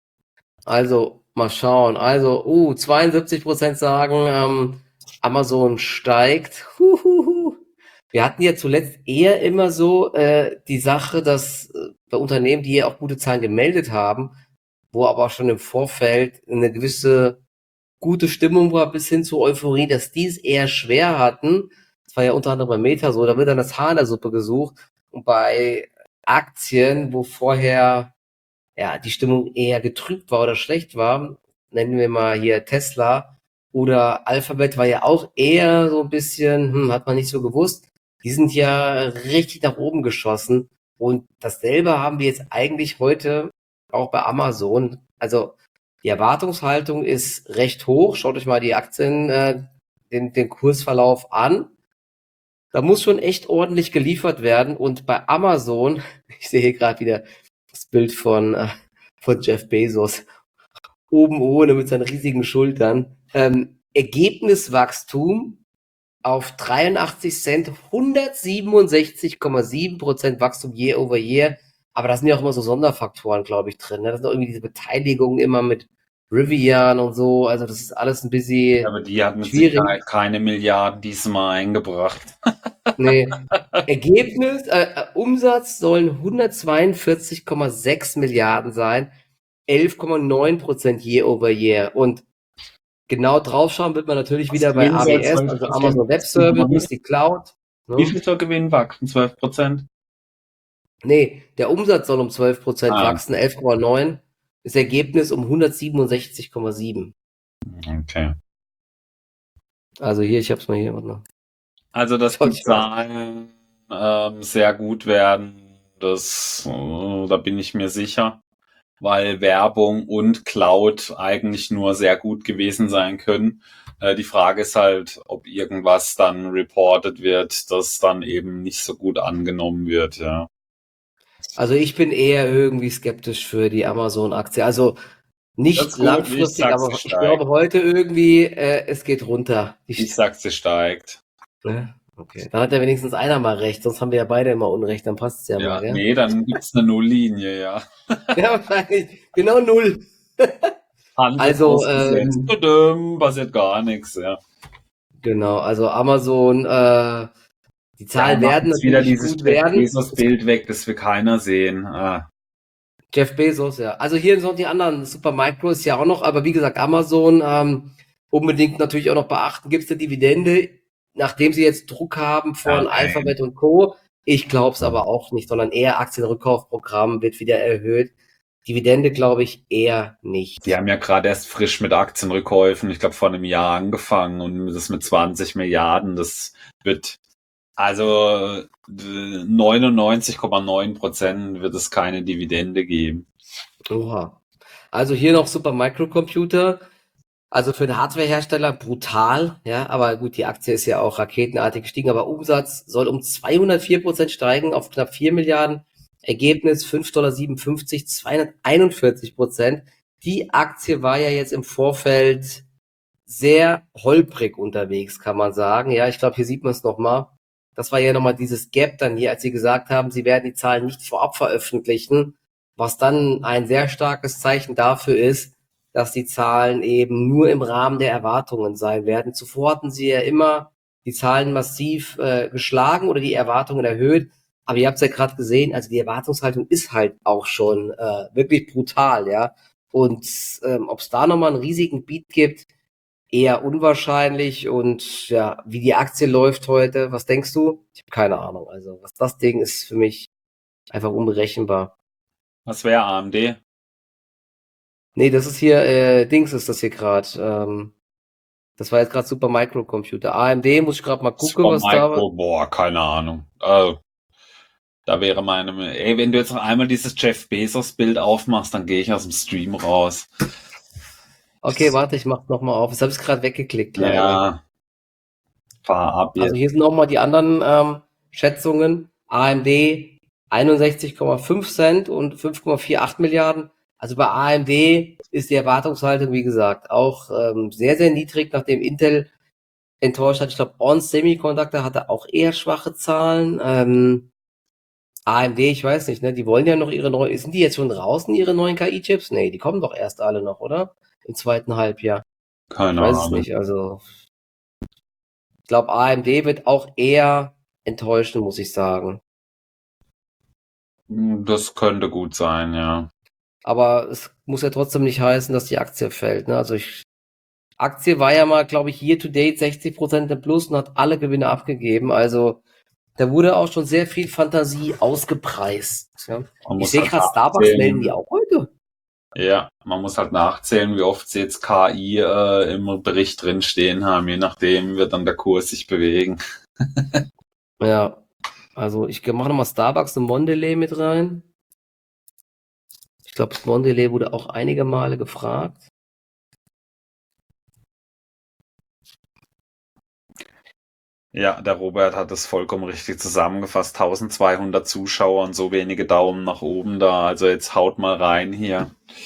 Also, mal schauen. Also, uh, zweiundsiebzig Prozent sagen, ähm, Amazon steigt. Huhuhu. Wir hatten ja zuletzt eher immer so äh, die Sache, dass äh, bei Unternehmen, die ja auch gute Zahlen gemeldet haben, wo aber auch schon im Vorfeld eine gewisse gute Stimmung war bis hin zur Euphorie, dass die es eher schwer hatten. Das war ja unter anderem bei Meta so, da wird dann das Haar in der Suppe gesucht. Und bei Aktien, wo vorher ja die Stimmung eher getrübt war oder schlecht war, nennen wir mal hier Tesla oder Alphabet war ja auch eher so ein bisschen, hm, hat man nicht so gewusst. Die sind ja richtig nach oben geschossen. Und dasselbe haben wir jetzt eigentlich heute auch bei Amazon. Also die Erwartungshaltung ist recht hoch. Schaut euch mal die Aktien, äh, den, den Kursverlauf an. Da muss schon echt ordentlich geliefert werden. Und bei Amazon, ich sehe hier gerade wieder das Bild von, äh, von Jeff Bezos, oben ohne mit seinen riesigen Schultern. Ähm, Ergebniswachstum auf dreiundachtzig Cent, hundertsiebenundsechzig Komma sieben Prozent Wachstum year over year. Aber da sind ja auch immer so Sonderfaktoren, glaube ich, drin. Ne? Das sind auch irgendwie diese Beteiligungen immer mit Rivian und so. Also das ist alles ein bisschen Aber die hat mit schwierig. Sicherheit keine Milliarden diesmal eingebracht. Nee. Ergebnis, äh, äh, Umsatz sollen hundertzweiundvierzig Komma sechs Milliarden sein, elf Komma neun Prozent year over year. Und genau draufschauen wird man natürlich Das wieder bei Gewinn soll A W S, zwölf also Prozent Amazon Web wachsen, oder Services, wie? die Cloud. Wie Ne? viel soll Gewinn wachsen? zwölf Prozent? Nee, der Umsatz soll um zwölf Prozent Ah, wachsen, elf Komma neun. Das Ergebnis um hundertsiebenundsechzig Komma sieben. okay. Also hier, ich hab's mal hier. Warte. Also, dass Schaut die euch mal. Zahlen ähm, sehr gut werden, das, äh, da bin ich mir sicher, weil Werbung und Cloud eigentlich nur sehr gut gewesen sein können. Äh, die Frage ist halt, ob irgendwas dann reported wird, das dann eben nicht so gut angenommen wird, ja. Also ich bin eher irgendwie skeptisch für die Amazon-Aktie. Also Das nicht ist gut, ich langfristig, sag, sie aber ich steigt. glaube heute irgendwie, äh, es geht runter. Die, Ich sag, sie steigt. ne? Okay, dann hat ja wenigstens einer mal recht, sonst haben wir ja beide immer Unrecht, dann passt's ja mal, Ja, gell? nee, dann gibt's eine Nulllinie, ja. Ja, wahrscheinlich. Genau null. Handel Also, ausgesetzt. ähm, Tudum, passiert gar nichts, ja. genau, also Amazon, äh, die Ja, Zahlen mach werden jetzt wieder natürlich dieses gut Jeff werden. Es, Bezos-Bild weg, das wir keiner sehen. Ah, Jeff Bezos, ja. Also hier sind noch die anderen, Supermicro ist ja auch noch, aber wie gesagt, Amazon, ähm, unbedingt natürlich auch noch beachten, gibt es eine Dividende, nachdem sie jetzt Druck haben von nein. Alphabet und Co. Ich glaube es aber auch nicht, sondern eher Aktienrückkaufprogramm wird wieder erhöht. Dividende glaube ich eher Die nicht. haben ja gerade erst frisch mit Aktienrückkäufen, ich glaube, vor einem Jahr angefangen und das mit zwanzig Milliarden, das wird, also neunundneunzig Komma neun Prozent wird es keine Dividende geben. Oha. Also hier noch Supermicrocomputer. Also für den Hardwarehersteller brutal, ja, aber gut, die Aktie ist ja auch raketenartig gestiegen, aber Umsatz soll um zweihundertvier Prozent steigen auf knapp vier Milliarden. Ergebnis fünf Komma siebenundfünfzig Dollar, zweihunderteinundvierzig Prozent. Die Aktie war ja jetzt im Vorfeld sehr holprig unterwegs, kann man sagen. Ja, ich glaube, hier sieht man es nochmal. Das war ja nochmal dieses Gap dann hier, als sie gesagt haben, sie werden die Zahlen nicht vorab veröffentlichen, was dann ein sehr starkes Zeichen dafür ist, dass die Zahlen eben nur im Rahmen der Erwartungen sein werden. Zuvor hatten sie ja immer die Zahlen massiv äh, geschlagen oder die Erwartungen erhöht. Aber ihr habt es ja gerade gesehen, also die Erwartungshaltung ist halt auch schon äh, wirklich brutal, ja. Und ähm, ob es da nochmal einen riesigen Beat gibt, eher unwahrscheinlich und ja, wie die Aktie läuft heute, was denkst du? Ich habe keine Ahnung. Also, was das Ding ist für mich einfach unberechenbar. Was wäre A M D? Nee, das ist hier, äh, Dings ist das hier gerade. Ähm, das war jetzt gerade Super Microcomputer. A M D muss ich gerade mal gucken, was da war. Supermicro, boah, keine Ahnung. Äh, da wäre meine, ey, wenn du jetzt noch einmal dieses Jeff Bezos-Bild aufmachst, dann gehe ich aus dem Stream raus. Okay, warte, ich mach's nochmal auf. Das habe ich gerade weggeklickt, leider. Ja, fahr ab Also jetzt. hier sind nochmal die anderen ähm, Schätzungen. A M D einundsechzig Komma fünf Cent und fünf Komma achtundvierzig Milliarden. Also bei A M D ist die Erwartungshaltung, wie gesagt, auch ähm, sehr, sehr niedrig, nachdem Intel enttäuscht hat. Ich glaube, ON Semiconductor hatte auch eher schwache Zahlen. Ähm, A M D, ich weiß nicht, ne? Die wollen ja noch ihre neuen, sind die jetzt schon draußen, ihre neuen K I-Chips? Nee, die kommen doch erst alle noch, oder? Im zweiten Halbjahr. Ich Keine weiß es Ahnung. nicht, also ich glaube, A M D wird auch eher enttäuschen, muss ich sagen. Das könnte gut sein, ja. Aber es muss ja trotzdem nicht heißen, dass die Aktie fällt, ne? Also ich, Aktie war ja mal, glaube ich, year to date sechzig Prozent im Plus und hat alle Gewinne abgegeben. Also da wurde auch schon sehr viel Fantasie ausgepreist. Ja? Man Ich muss sehe halt gerade, Starbucks melden die nachzählen, auch heute. ja, man muss halt nachzählen, wie oft sie jetzt K I äh, im Bericht drin stehen haben. Je nachdem wird dann der Kurs sich bewegen. Ja, also ich mache nochmal Starbucks und Mondelez mit rein. Ich glaube, Mondelez wurde auch einige Male gefragt. Ja, der Robert hat es vollkommen richtig zusammengefasst. eintausendzweihundert Zuschauer und so wenige Daumen nach oben da. Also jetzt haut mal rein hier.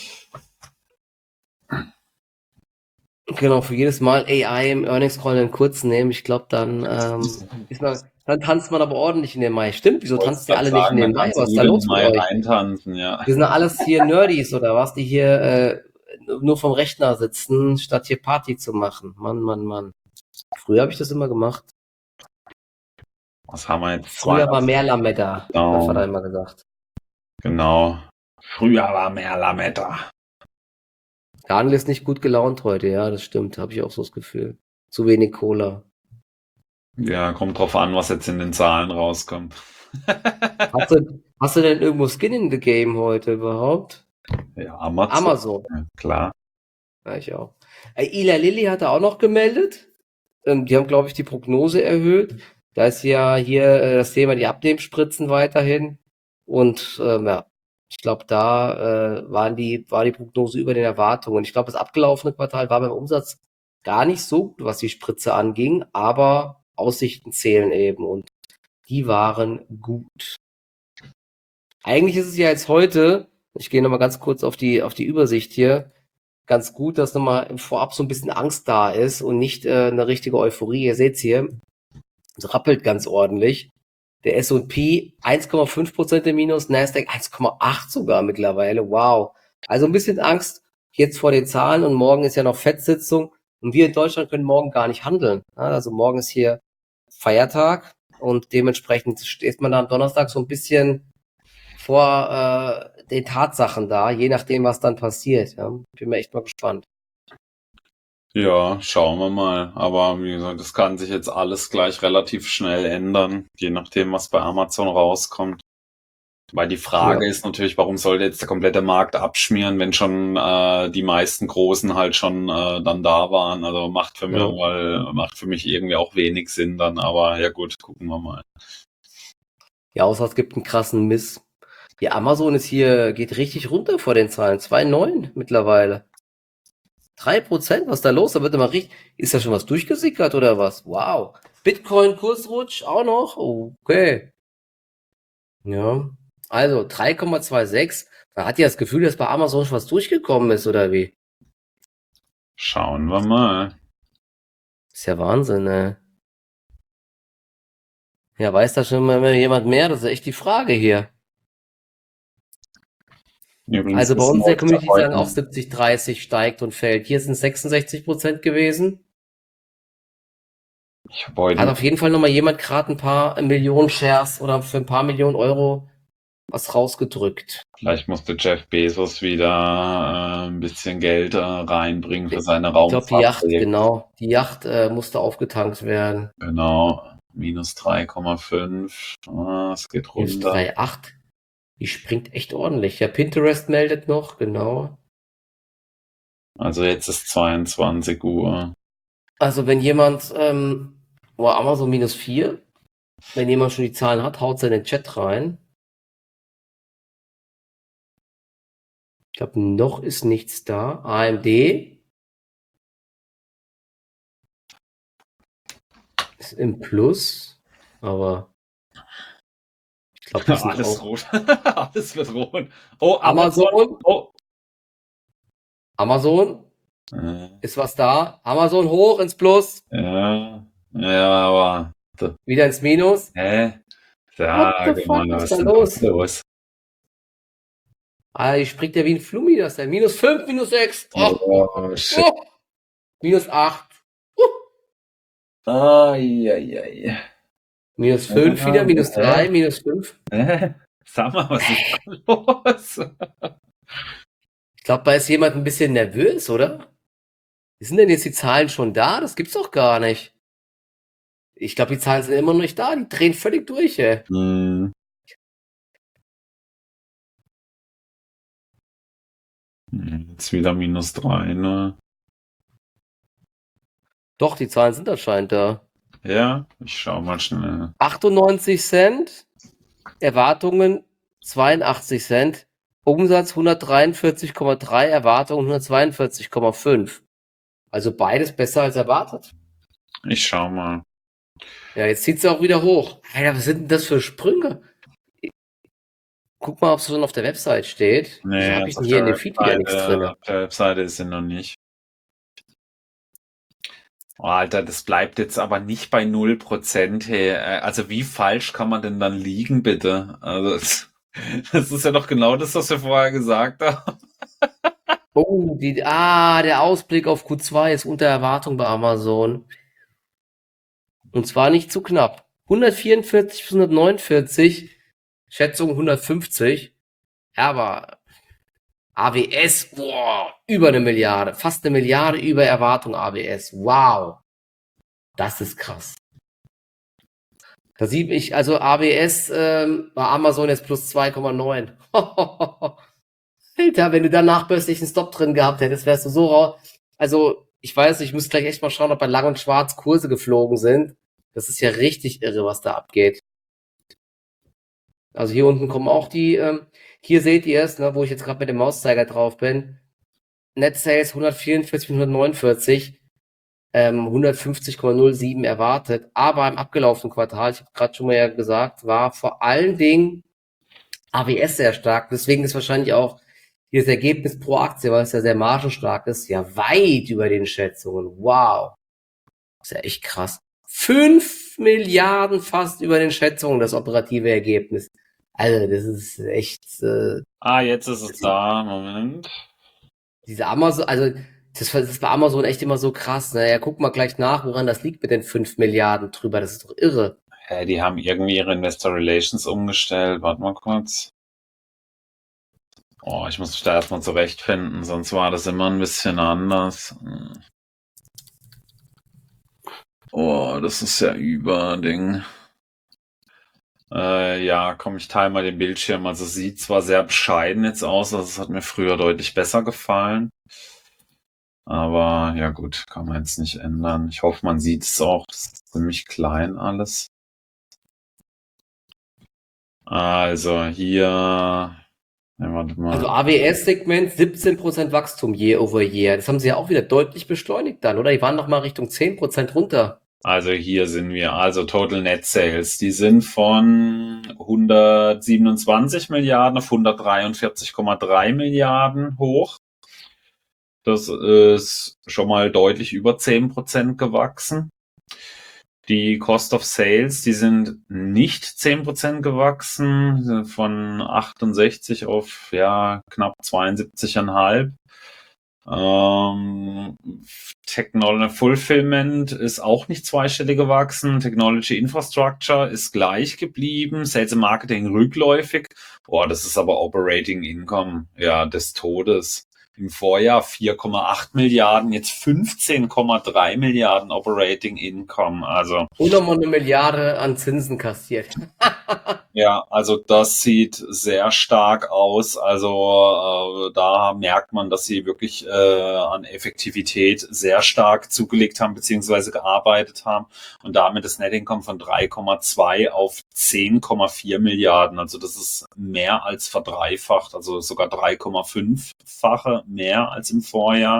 Genau, für jedes Mal A I im Earnings Call einen kurzen nehmen. Ich glaube, dann ähm, ist man, dann tanzt man aber ordentlich in den Mai. Stimmt, wieso Wollt's tanzt ihr grad alle nicht in sagen, den dann Mai? kannst du Was ist gut da in den los mit Mai euch? reintanzen, ja. Wir sind alles hier Nerdies oder was, die hier äh, nur vom Rechner sitzen, statt hier Party zu machen. Mann, Mann, Mann. Früher habe ich das immer gemacht. Was haben wir jetzt? Früher war mehr Lametta, hat mein Vater Genau, immer gesagt. genau. Früher war mehr Lametta. Daniel ist nicht gut gelaunt heute, ja, das stimmt, habe ich auch so das Gefühl. Zu wenig Cola. Ja, kommt drauf an, was jetzt in den Zahlen rauskommt. Hast du, hast du denn irgendwo Skin in the Game heute überhaupt? Ja, Amazon. Amazon. Ja, klar. Ja, ich auch. Äh, Eli Lilly hat er auch noch gemeldet. Ähm, die haben, glaube ich, die Prognose erhöht. Da ist ja hier äh, das Thema die Abnehmspritzen weiterhin. Und ähm, ja, ich glaube, da äh, waren die, war die Prognose über den Erwartungen. Ich glaube, das abgelaufene Quartal war beim Umsatz gar nicht so gut, was die Spritze anging, aber Aussichten zählen eben und die waren gut. Eigentlich ist es ja jetzt heute, ich gehe nochmal ganz kurz auf die, auf die Übersicht hier, ganz gut, dass nochmal im Vorab so ein bisschen Angst da ist und nicht äh, eine richtige Euphorie. Ihr seht's hier, es rappelt ganz ordentlich. Der S und P eins Komma fünf Prozent im Minus, Nasdaq eins Komma acht sogar mittlerweile. Wow. Also ein bisschen Angst jetzt vor den Zahlen und morgen ist ja noch Fettsitzung und wir in Deutschland können morgen gar nicht handeln. Ja, also morgen ist hier Feiertag und dementsprechend steht man da am Donnerstag so ein bisschen vor äh, den Tatsachen da, je nachdem, was dann passiert. Ja. Bin mir echt mal gespannt. Ja, schauen wir mal. Aber wie gesagt, das kann sich jetzt alles gleich relativ schnell ändern, je nachdem, was bei Amazon rauskommt. Weil die Frage Ja. ist natürlich, warum sollte jetzt der komplette Markt abschmieren, wenn schon äh, die meisten Großen halt schon äh, dann da waren. Also macht für mich, Ja. weil, macht für mich irgendwie auch wenig Sinn dann. Aber ja gut, gucken wir mal. Ja, außer es gibt einen krassen Miss. Ja, Amazon ist hier, geht richtig runter vor den Zahlen. zwei Komma neun mittlerweile. drei Prozent, was ist da los? Da wird immer richtig, ist da schon was durchgesickert oder was? Wow. Bitcoin Kursrutsch auch noch? Okay. Ja. Also drei Komma sechsundzwanzig. Man hat ja das Gefühl, dass bei Amazon schon was durchgekommen ist, oder wie? Schauen wir mal. Ist ja Wahnsinn, ne? Ja, weiß da schon mal jemand mehr? Das ist echt die Frage hier. Übrigens Also bei ist uns in der heute, Community sagen auch heute, siebzig dreißig steigt und fällt. Hier sind sechsundsechzig Prozent gewesen. ich habe heute Hat auf jeden Fall nochmal jemand gerade ein paar Millionen Shares oder für ein paar Millionen Euro was rausgedrückt. Vielleicht musste Jeff Bezos wieder äh, ein bisschen Geld äh, reinbringen für seine Ich glaube, die Yacht, Raumfahrtprojekte. genau. Die Yacht äh, musste aufgetankt werden. Genau, minus drei Komma fünf. Ah, es geht Minus runter. drei Komma acht. Die springt echt ordentlich. Ja, Pinterest meldet noch, genau. Also jetzt ist zweiundzwanzig Uhr. Also wenn jemand, ähm, oh, Amazon minus vier. Wenn jemand schon die Zahlen hat, haut sie in den Chat rein. Ich glaube, noch ist nichts da. A M D ist im Plus, aber ich glaube, die sind Alles auch. rot. Alles wird rot. Oh, Amazon. Amazon. Oh. Amazon. Äh, Ist was da? Amazon hoch ins Plus, ja, ja, aber. wieder ins Minus. Hä? What the Sag fuck mal, ist was da ist denn los? da los? Ah, die springt ja wie ein Flummi, das denn. Minus fünf, minus sechs. Oh, Oh, shit. oh. Minus acht. Ai, ai, ai. Minus fünf wieder, minus drei, minus fünf. Hä? Sag mal, was ist da los? Ich glaube, da ist jemand ein bisschen nervös, oder? Wie sind denn jetzt die Zahlen schon da? Das gibt's doch gar nicht. Ich glaube, die Zahlen sind immer noch nicht da. Die drehen völlig durch, ey. Hm. Jetzt wieder minus drei, ne? Doch, die Zahlen sind anscheinend da. Ja, ich schau mal schnell. achtundneunzig Cent, Erwartungen zweiundachtzig Cent, Umsatz hundertdreiundvierzig Komma drei, Erwartungen hundertzweiundvierzig Komma fünf. Also beides besser als erwartet. Ich schau mal. Ja, jetzt zieht sie auch wieder hoch. Alter, was sind denn das für Sprünge? Guck mal, ob es schon auf der Website steht. Nee, Wieso habe also ich auf denn hier der in dem Feed wieder nichts Webseite, drin? auf der Webseite ist sie noch nicht. Oh, Alter, das bleibt jetzt aber nicht bei null Prozent. Hey. Äh, Also wie falsch kann man denn dann liegen, bitte? Also das, das ist ja doch genau das, was wir vorher gesagt haben. Oh, die, ah, der Ausblick auf Q zwei ist unter Erwartung bei Amazon. Und zwar nicht zu knapp. hundertvierundvierzig bis hundertneunundvierzig, Schätzung hundertfünfzig. Aber A W S, boah, über eine Milliarde. Fast eine Milliarde über Erwartung A W S. Wow. Das ist krass. Da sieht ich, also A W S ähm, bei Amazon jetzt plus zwei Komma neun. Alter, wenn du da nachbörslich einen Stop drin gehabt hättest, wärst du so raus. Also, ich weiß nicht, ich muss gleich echt mal schauen, ob bei Lang und Schwarz Kurse geflogen sind. Das ist ja richtig irre, was da abgeht. Also hier unten kommen auch die, ähm, hier seht ihr es, ne, wo ich jetzt gerade mit dem Mauszeiger drauf bin. Net Sales hundertvierundvierzig, hundertneunundvierzig, ähm, hundertfünfzig Komma null sieben erwartet. Aber im abgelaufenen Quartal, ich habe gerade schon mal ja gesagt, war vor allen Dingen A W S sehr stark. Deswegen ist wahrscheinlich auch hier das Ergebnis pro Aktie, weil es ja sehr margenstark ist, ja weit über den Schätzungen. Wow. Das ist ja echt krass. Fünf Milliarden fast über den Schätzungen, das operative Ergebnis. Also, das ist echt, äh, Ah, jetzt ist es da. Moment. diese Amazon, also, das, das ist bei Amazon echt immer so krass, ne? Ja, guck mal gleich nach, woran das liegt mit den fünf Milliarden drüber. Das ist doch irre. Hä, die haben irgendwie ihre Investor Relations umgestellt. Warte mal kurz. Oh, ich muss mich da erstmal zurechtfinden, sonst war das immer ein bisschen anders. Oh, das ist ja Überding. Äh, ja, komm, ich teile mal den Bildschirm. Also sieht zwar sehr bescheiden jetzt aus, also es hat mir früher deutlich besser gefallen. Aber ja gut, kann man jetzt nicht ändern. Ich hoffe, man sieht es auch. Das ist ziemlich klein alles. Also hier, ja, warte mal. Also A W S-Segment siebzehn Prozent Wachstum year over year. Das haben sie ja auch wieder deutlich beschleunigt dann, oder? Die waren noch mal Richtung zehn Prozent runter. Also hier sind wir, also Total Net Sales, die sind von hundertsiebenundzwanzig Milliarden auf hundertdreiundvierzig Komma drei Milliarden hoch. Das ist schon mal deutlich über zehn Prozent gewachsen. Die Cost of Sales, die sind nicht zehn Prozent gewachsen, von achtundsechzig auf ja knapp zweiundsiebzig Komma fünf. Ähm, Technology Fulfillment ist auch nicht zweistellig gewachsen. Technology Infrastructure ist gleich geblieben. Sales and Marketing rückläufig. Boah, das ist aber Operating Income, ja, des Todes. Im Vorjahr vier Komma acht Milliarden, jetzt fünfzehn Komma drei Milliarden Operating Income. Also Und nochmal eine Milliarde an Zinsen kassiert. ja, also das sieht sehr stark aus. Also äh, da merkt man, dass sie wirklich äh, an Effektivität sehr stark zugelegt haben beziehungsweise gearbeitet haben und damit das Net Income von drei Komma zwei auf zehn Komma vier Milliarden. Also das ist mehr als verdreifacht, also sogar drei Komma fünf-fache mehr als im Vorjahr.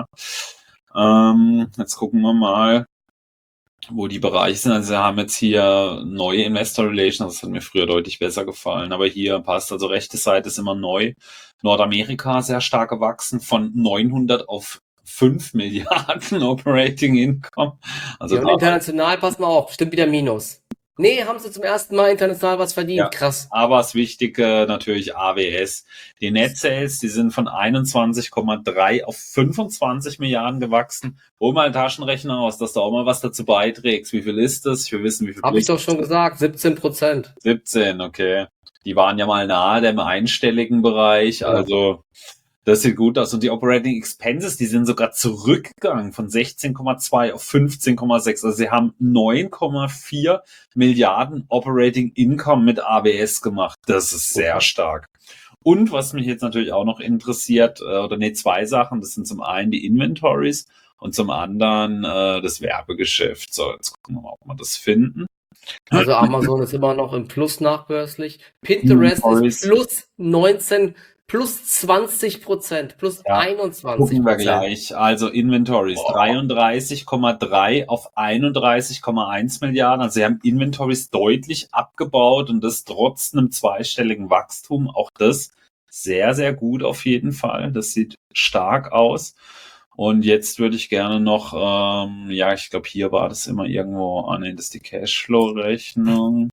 Ähm, jetzt gucken wir mal, wo die Bereiche sind. Also wir haben jetzt hier neue Investor Relations, das hat mir früher deutlich besser gefallen, aber hier passt, also rechte Seite ist immer neu. Nordamerika sehr stark gewachsen, von neunhundert auf fünf Milliarden Operating Income. Also Ja, und da, international, pass mal auf, bestimmt wieder Minus. Nee, haben sie zum ersten Mal international was verdient. ja, Krass. aber das Wichtige natürlich A W S. Die Net Sales, die sind von einundzwanzig Komma drei auf fünfundzwanzig Milliarden gewachsen. Hol mal einen Taschenrechner aus, dass du auch mal was dazu beiträgst. Wie viel ist das? Ich will wissen, wie viel Habe ich plus doch schon gesagt, siebzehn Prozent. siebzehn, okay. Die waren ja mal nahe dem einstelligen Bereich, Ja. also das sieht gut aus. Und die Operating Expenses, die sind sogar zurückgegangen von sechzehn Komma zwei auf fünfzehn Komma sechs. Also sie haben neun Komma vier Milliarden Operating Income mit A W S gemacht. Das ist sehr Okay. stark. Und was mich jetzt natürlich auch noch interessiert, äh, oder nee, zwei Sachen, das sind zum einen die Inventories und zum anderen äh, das Werbegeschäft. So, jetzt gucken wir mal, ob wir das finden. Also Amazon ist immer noch im Plus nachbörslich. Pinterest Inventories. ist plus neunzehn, plus zwanzig Prozent, plus Ja, einundzwanzig Gucken wir Prozent. gleich. Also Inventories Boah. dreiunddreißig Komma drei auf einunddreißig Komma eins Milliarden. Also sie haben Inventories deutlich abgebaut und das trotz einem zweistelligen Wachstum. Auch das sehr, sehr gut auf jeden Fall. Das sieht stark aus. Und jetzt würde ich gerne noch, ähm, ja, ich glaube, hier war das immer irgendwo, ah nee, das ist die Cashflow-Rechnung.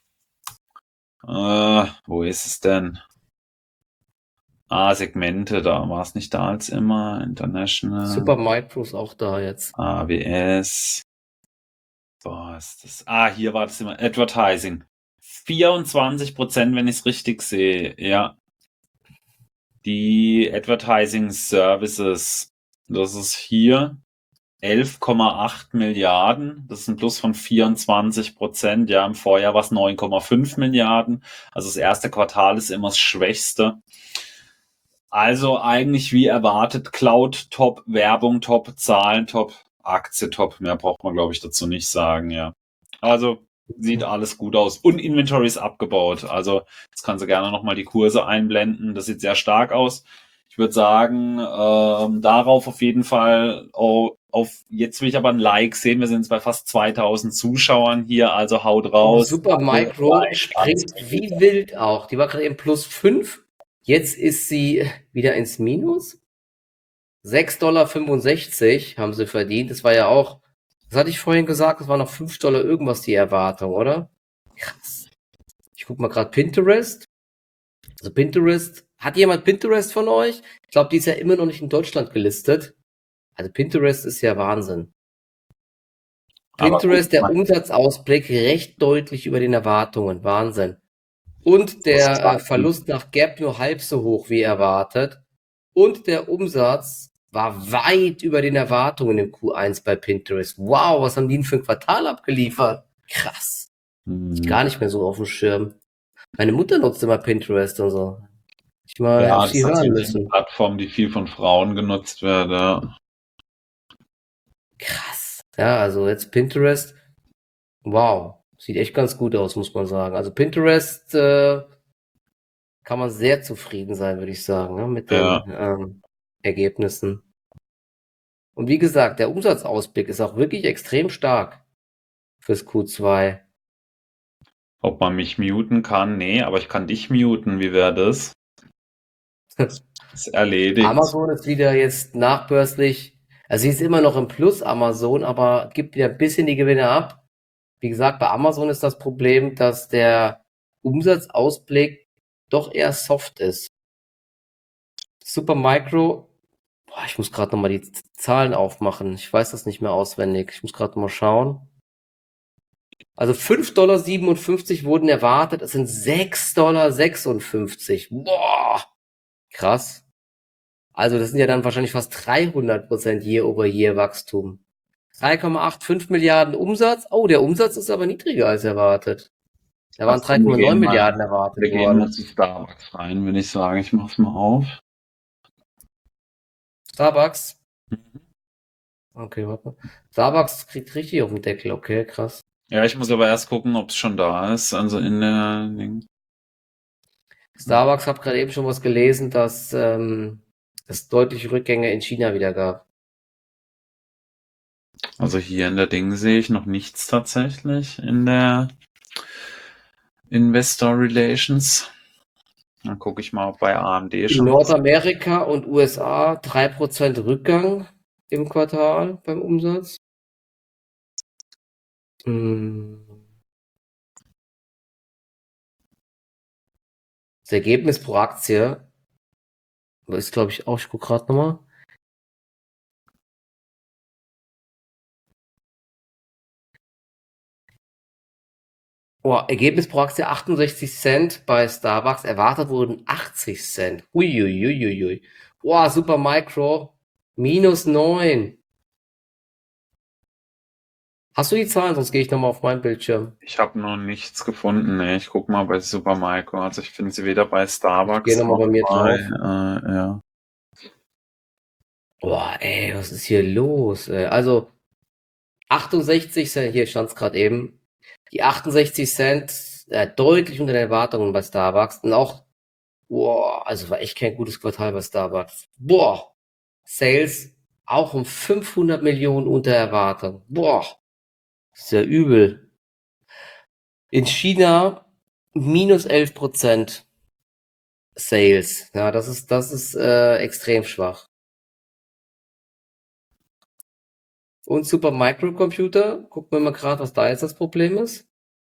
Äh, wo ist es denn? Ah, Segmente, da war es nicht da als immer. International. Super Micro ist auch da jetzt. A W S. Boah, ist das. Ah, hier war das immer. Advertising. vierundzwanzig Prozent, wenn ich es richtig sehe. Ja. Die Advertising Services. Das ist hier elf Komma acht Milliarden. Das ist ein Plus von vierundzwanzig Prozent. Ja, im Vorjahr war es neun Komma fünf Milliarden. Also das erste Quartal ist immer das schwächste. Also eigentlich wie erwartet, Cloud top, Werbung top, Zahlen top, Aktie top. Mehr braucht man, glaube ich, dazu nicht sagen, ja. Also sieht alles gut aus. Und Inventory ist abgebaut. Also jetzt kannst du gerne nochmal die Kurse einblenden. Das sieht sehr stark aus. Ich würde sagen, ähm, darauf auf jeden Fall, oh, auf, jetzt will ich aber ein Like sehen. Wir sind jetzt bei fast zweitausend Zuschauern hier, also haut raus. Super Micro springt wie wild auch. Die war gerade im Plus fünf. Jetzt ist sie wieder ins Minus. sechs Komma fünfundsechzig Dollar haben sie verdient. Das war ja auch, das hatte ich vorhin gesagt, das war noch fünf Dollar irgendwas die Erwartung, oder? Krass. Ich guck mal gerade Pinterest. Also Pinterest, hat jemand Pinterest von euch? Ich glaube, die ist ja immer noch nicht in Deutschland gelistet. Also Pinterest ist ja Wahnsinn. Pinterest, der Umsatzausblick recht deutlich über den Erwartungen. Wahnsinn. Und der äh, Verlust nach Gap nur halb so hoch wie erwartet. Und der Umsatz war weit über den Erwartungen im Q eins bei Pinterest. Wow, was haben die denn für ein Quartal abgeliefert? Krass. Hm. Gar nicht mehr so auf dem Schirm. Meine Mutter nutzt immer Pinterest und so. Ich mal Ja, auf das sie ist hören natürlich eine müssen. Plattform, die viel von Frauen genutzt wird. Ja. Krass. Ja, also jetzt Pinterest. Wow. Sieht echt ganz gut aus, muss man sagen. Also Pinterest äh, kann man sehr zufrieden sein, würde ich sagen, ne, mit den Ja. ähm, Ergebnissen. Und wie gesagt, der Umsatzausblick ist auch wirklich extrem stark fürs Q zwei. Ob man mich muten kann? Nee, aber ich kann dich muten. Wie wäre das? Ist erledigt. Amazon ist wieder jetzt nachbörslich, also sie ist immer noch im Plus Amazon, aber gibt wieder ein bisschen die Gewinne ab. Wie gesagt, bei Amazon ist das Problem, dass der Umsatzausblick doch eher soft ist. Supermicro Boah, ich muss gerade nochmal die Z- Zahlen aufmachen. Ich weiß das nicht mehr auswendig. Ich muss gerade mal schauen. Also fünf Komma siebenundfünfzig Dollar wurden erwartet. Es sind sechs Komma sechsundfünfzig Dollar. Boah, krass. Also das sind ja dann wahrscheinlich fast dreihundert Prozent Year-over-Year Wachstum. drei Komma fünfundachtzig Milliarden Umsatz. Oh, der Umsatz ist aber niedriger als erwartet. Da waren Achso, wir drei Komma neun gehen mal, Milliarden erwartet wir gehen mal worden. zu Starbucks rein, würde ich sagen. Ich mach's mal auf. Starbucks. Okay, warte mal. Starbucks kriegt richtig auf den Deckel. Okay, krass. Ja, ich muss aber erst gucken, ob es schon da ist. Also in der Ding. Starbucks, habe gerade eben schon was gelesen, dass ähm, es deutliche Rückgänge in China wieder gab. Also hier in der Ding sehe ich noch nichts tatsächlich in der Investor Relations. Dann gucke ich mal, ob bei A M D In schon. Nordamerika und U S A drei Prozent Rückgang im Quartal beim Umsatz. Hm. Das Ergebnis pro Aktie ist, glaube ich, auch, ich gucke gerade nochmal. Oh, Ergebnis pro Aktie achtundsechzig Cent bei Starbucks. Erwartet wurden achtzig Cent. Uiuiuiui. Boah, Supermicro minus neun. Hast du die Zahlen? Sonst gehe ich nochmal auf meinen Bildschirm. Ich habe noch nichts gefunden. Nee, ich gucke mal bei Supermicro. Also ich finde sie weder bei Ich Starbucks gehe nochmal bei mir bei, drauf. äh, ja. Boah, ey, was ist hier los? Ey? Also achtundsechzig Cent, hier stand es gerade eben. Die achtundsechzig Cent, äh, deutlich unter den Erwartungen bei Starbucks. Und auch, boah, also war echt kein gutes Quartal bei Starbucks. Boah, Sales auch um fünfhundert Millionen unter Erwartung. Boah, ist ja übel. In China minus elf Prozent Sales. Ja, das ist, das ist äh, extrem schwach. Und Super Microcomputer, gucken wir mal gerade, was da jetzt das Problem ist.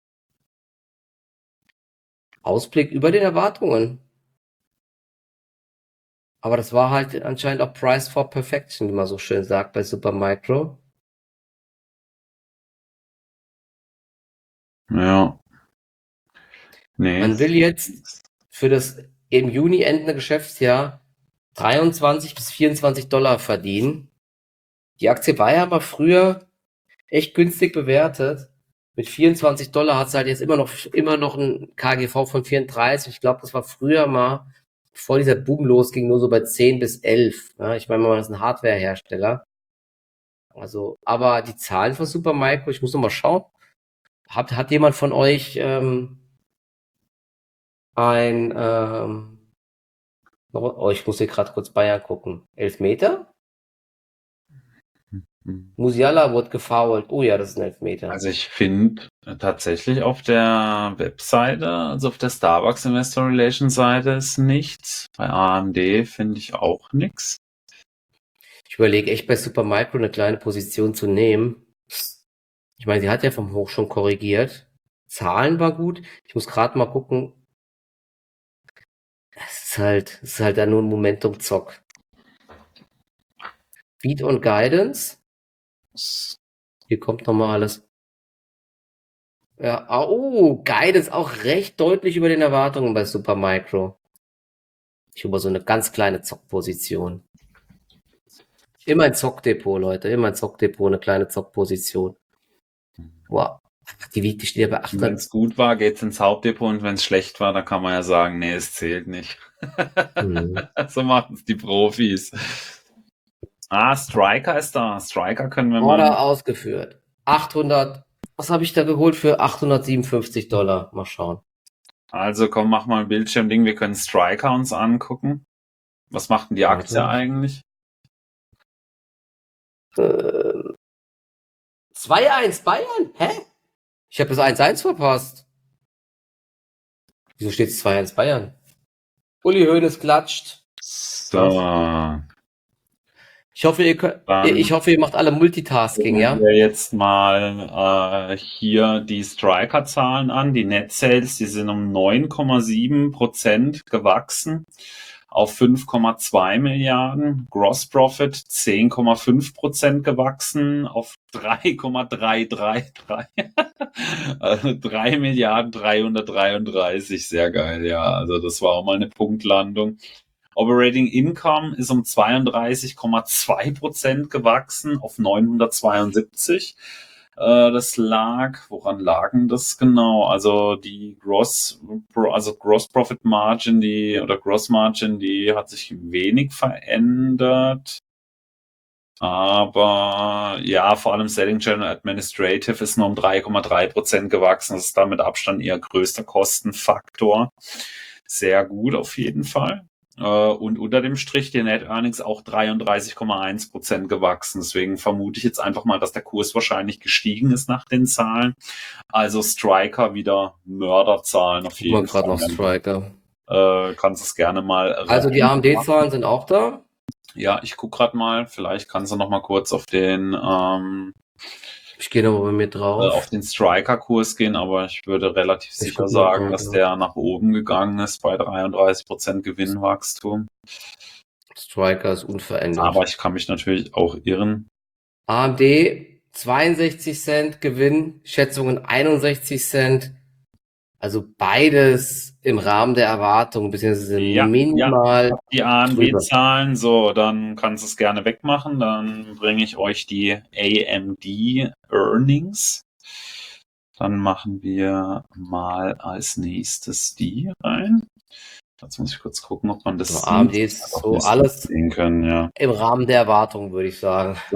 Ausblick über den Erwartungen. Aber das war halt anscheinend auch Price for Perfection, wie man so schön sagt bei Supermicro. Ja. Nee. Man will jetzt für das im Juni endende Geschäftsjahr dreiundzwanzig bis vierundzwanzig Dollar verdienen. Die Aktie war ja mal früher echt günstig bewertet. Mit vierundzwanzig Dollar hat es halt jetzt immer noch, immer noch ein K G V von vierunddreißig. Ich glaube, das war früher mal, bevor dieser Boom losging, nur so bei zehn bis elf. Ja, ich meine, man ist ein Hardware-Hersteller. Also, aber die Zahlen von Supermicro, ich muss noch mal schauen. Hat, hat jemand von euch ähm, ein, ähm, oh, ich muss hier gerade kurz Bayern gucken. Elfmeter? Hm. Musiala wurde gefoult. Oh ja, das ist ein Elfmeter. Also ich finde tatsächlich auf der Webseite, also auf der Starbucks Investor Relations Seite ist nichts. Bei A M D finde ich auch nichts. Ich überlege echt bei Supermicro eine kleine Position zu nehmen. Ich meine, sie hat ja vom Hoch schon korrigiert. Zahlen war gut. Ich muss gerade mal gucken. Es ist halt, es ist halt dann nur ein Momentum-Zock. Beat und Guidance. Hier kommt nochmal alles. Ja, ah, oh, Guidance auch recht deutlich über den Erwartungen bei Supermicro. Ich habe so eine ganz kleine Zockposition. Immer ein Zockdepot, Leute. Immer ein Zockdepot, eine kleine Zockposition. Wow. Die wiegt, die steht ja bei Wenn achthundert. es gut war, geht's ins Hauptdepot und wenn es schlecht war, dann kann man ja sagen, nee, es zählt nicht. Mhm. So machen es die Profis. Ah, Striker ist da. Striker können wir Order mal. ausgeführt. achthundert. Was habe ich da geholt für achthundertsiebenundfünfzig Dollar? Mal schauen. Also komm, mach mal ein Bildschirmding. Wir können Striker uns angucken. Was macht denn die Aktie Warte. eigentlich? Äh, zwei eins Bayern? Hä? Ich habe das eins eins verpasst. Wieso steht es zwei eins Bayern? Uli Hoeneß klatscht. So. Ich hoffe, ihr könnt, Dann ich hoffe, ihr macht alle Multitasking, gucken ja? wir jetzt mal äh, hier die Striker-Zahlen an. Die Net Sales, die sind um neun Komma sieben Prozent gewachsen. auf fünf Komma zwei Milliarden. Gross Profit zehn Komma fünf Prozent gewachsen auf drei Komma drei drei drei. Also drei Milliarden dreihundertdreiunddreißig. Sehr geil, ja. Also das war auch mal eine Punktlandung. Operating Income ist um zweiunddreißig Komma zwei Prozent gewachsen auf neunhundertzweiundsiebzig. Das lag, woran lagen das genau? Also die Gross, also Gross Profit Margin, die oder Gross Margin, die hat sich wenig verändert. Aber ja, vor allem Selling General Administrative ist nur um drei Komma drei Prozent gewachsen. Das ist dann mit Abstand ihr größter Kostenfaktor. Sehr gut auf jeden Fall. Und unter dem Strich die Net Earnings auch dreiunddreißig Komma eins Prozent gewachsen. Deswegen vermute ich jetzt einfach mal, dass der Kurs wahrscheinlich gestiegen ist nach den Zahlen. Also Striker wieder Mörderzahlen auf jeden Fall. Gerade noch Striker. Äh, kannst es gerne mal. Also die A M D-Zahlen sind auch da? Ja, ich gucke gerade mal. Vielleicht kannst du noch mal kurz auf den ähm, ich gehe noch mal mit drauf. Auf den Striker-Kurs gehen, aber ich würde relativ ich sicher sagen, dass der nach oben gegangen ist bei dreiunddreißig Prozent Gewinnwachstum. Striker ist unverändert. Aber ich kann mich natürlich auch irren. A M D zweiundsechzig Cent Gewinn, Schätzungen einundsechzig Cent. Also beides im Rahmen der Erwartung, beziehungsweise ja, minimal. Ja. Die A M D-Zahlen, so, dann kannst du es gerne wegmachen. Dann bringe ich euch die A M D-Earnings. Dann machen wir mal als nächstes die rein. Jetzt muss ich kurz gucken, ob man das so, A M D ist so alles sehen können, ja. Im Rahmen der Erwartung, würde ich sagen. So,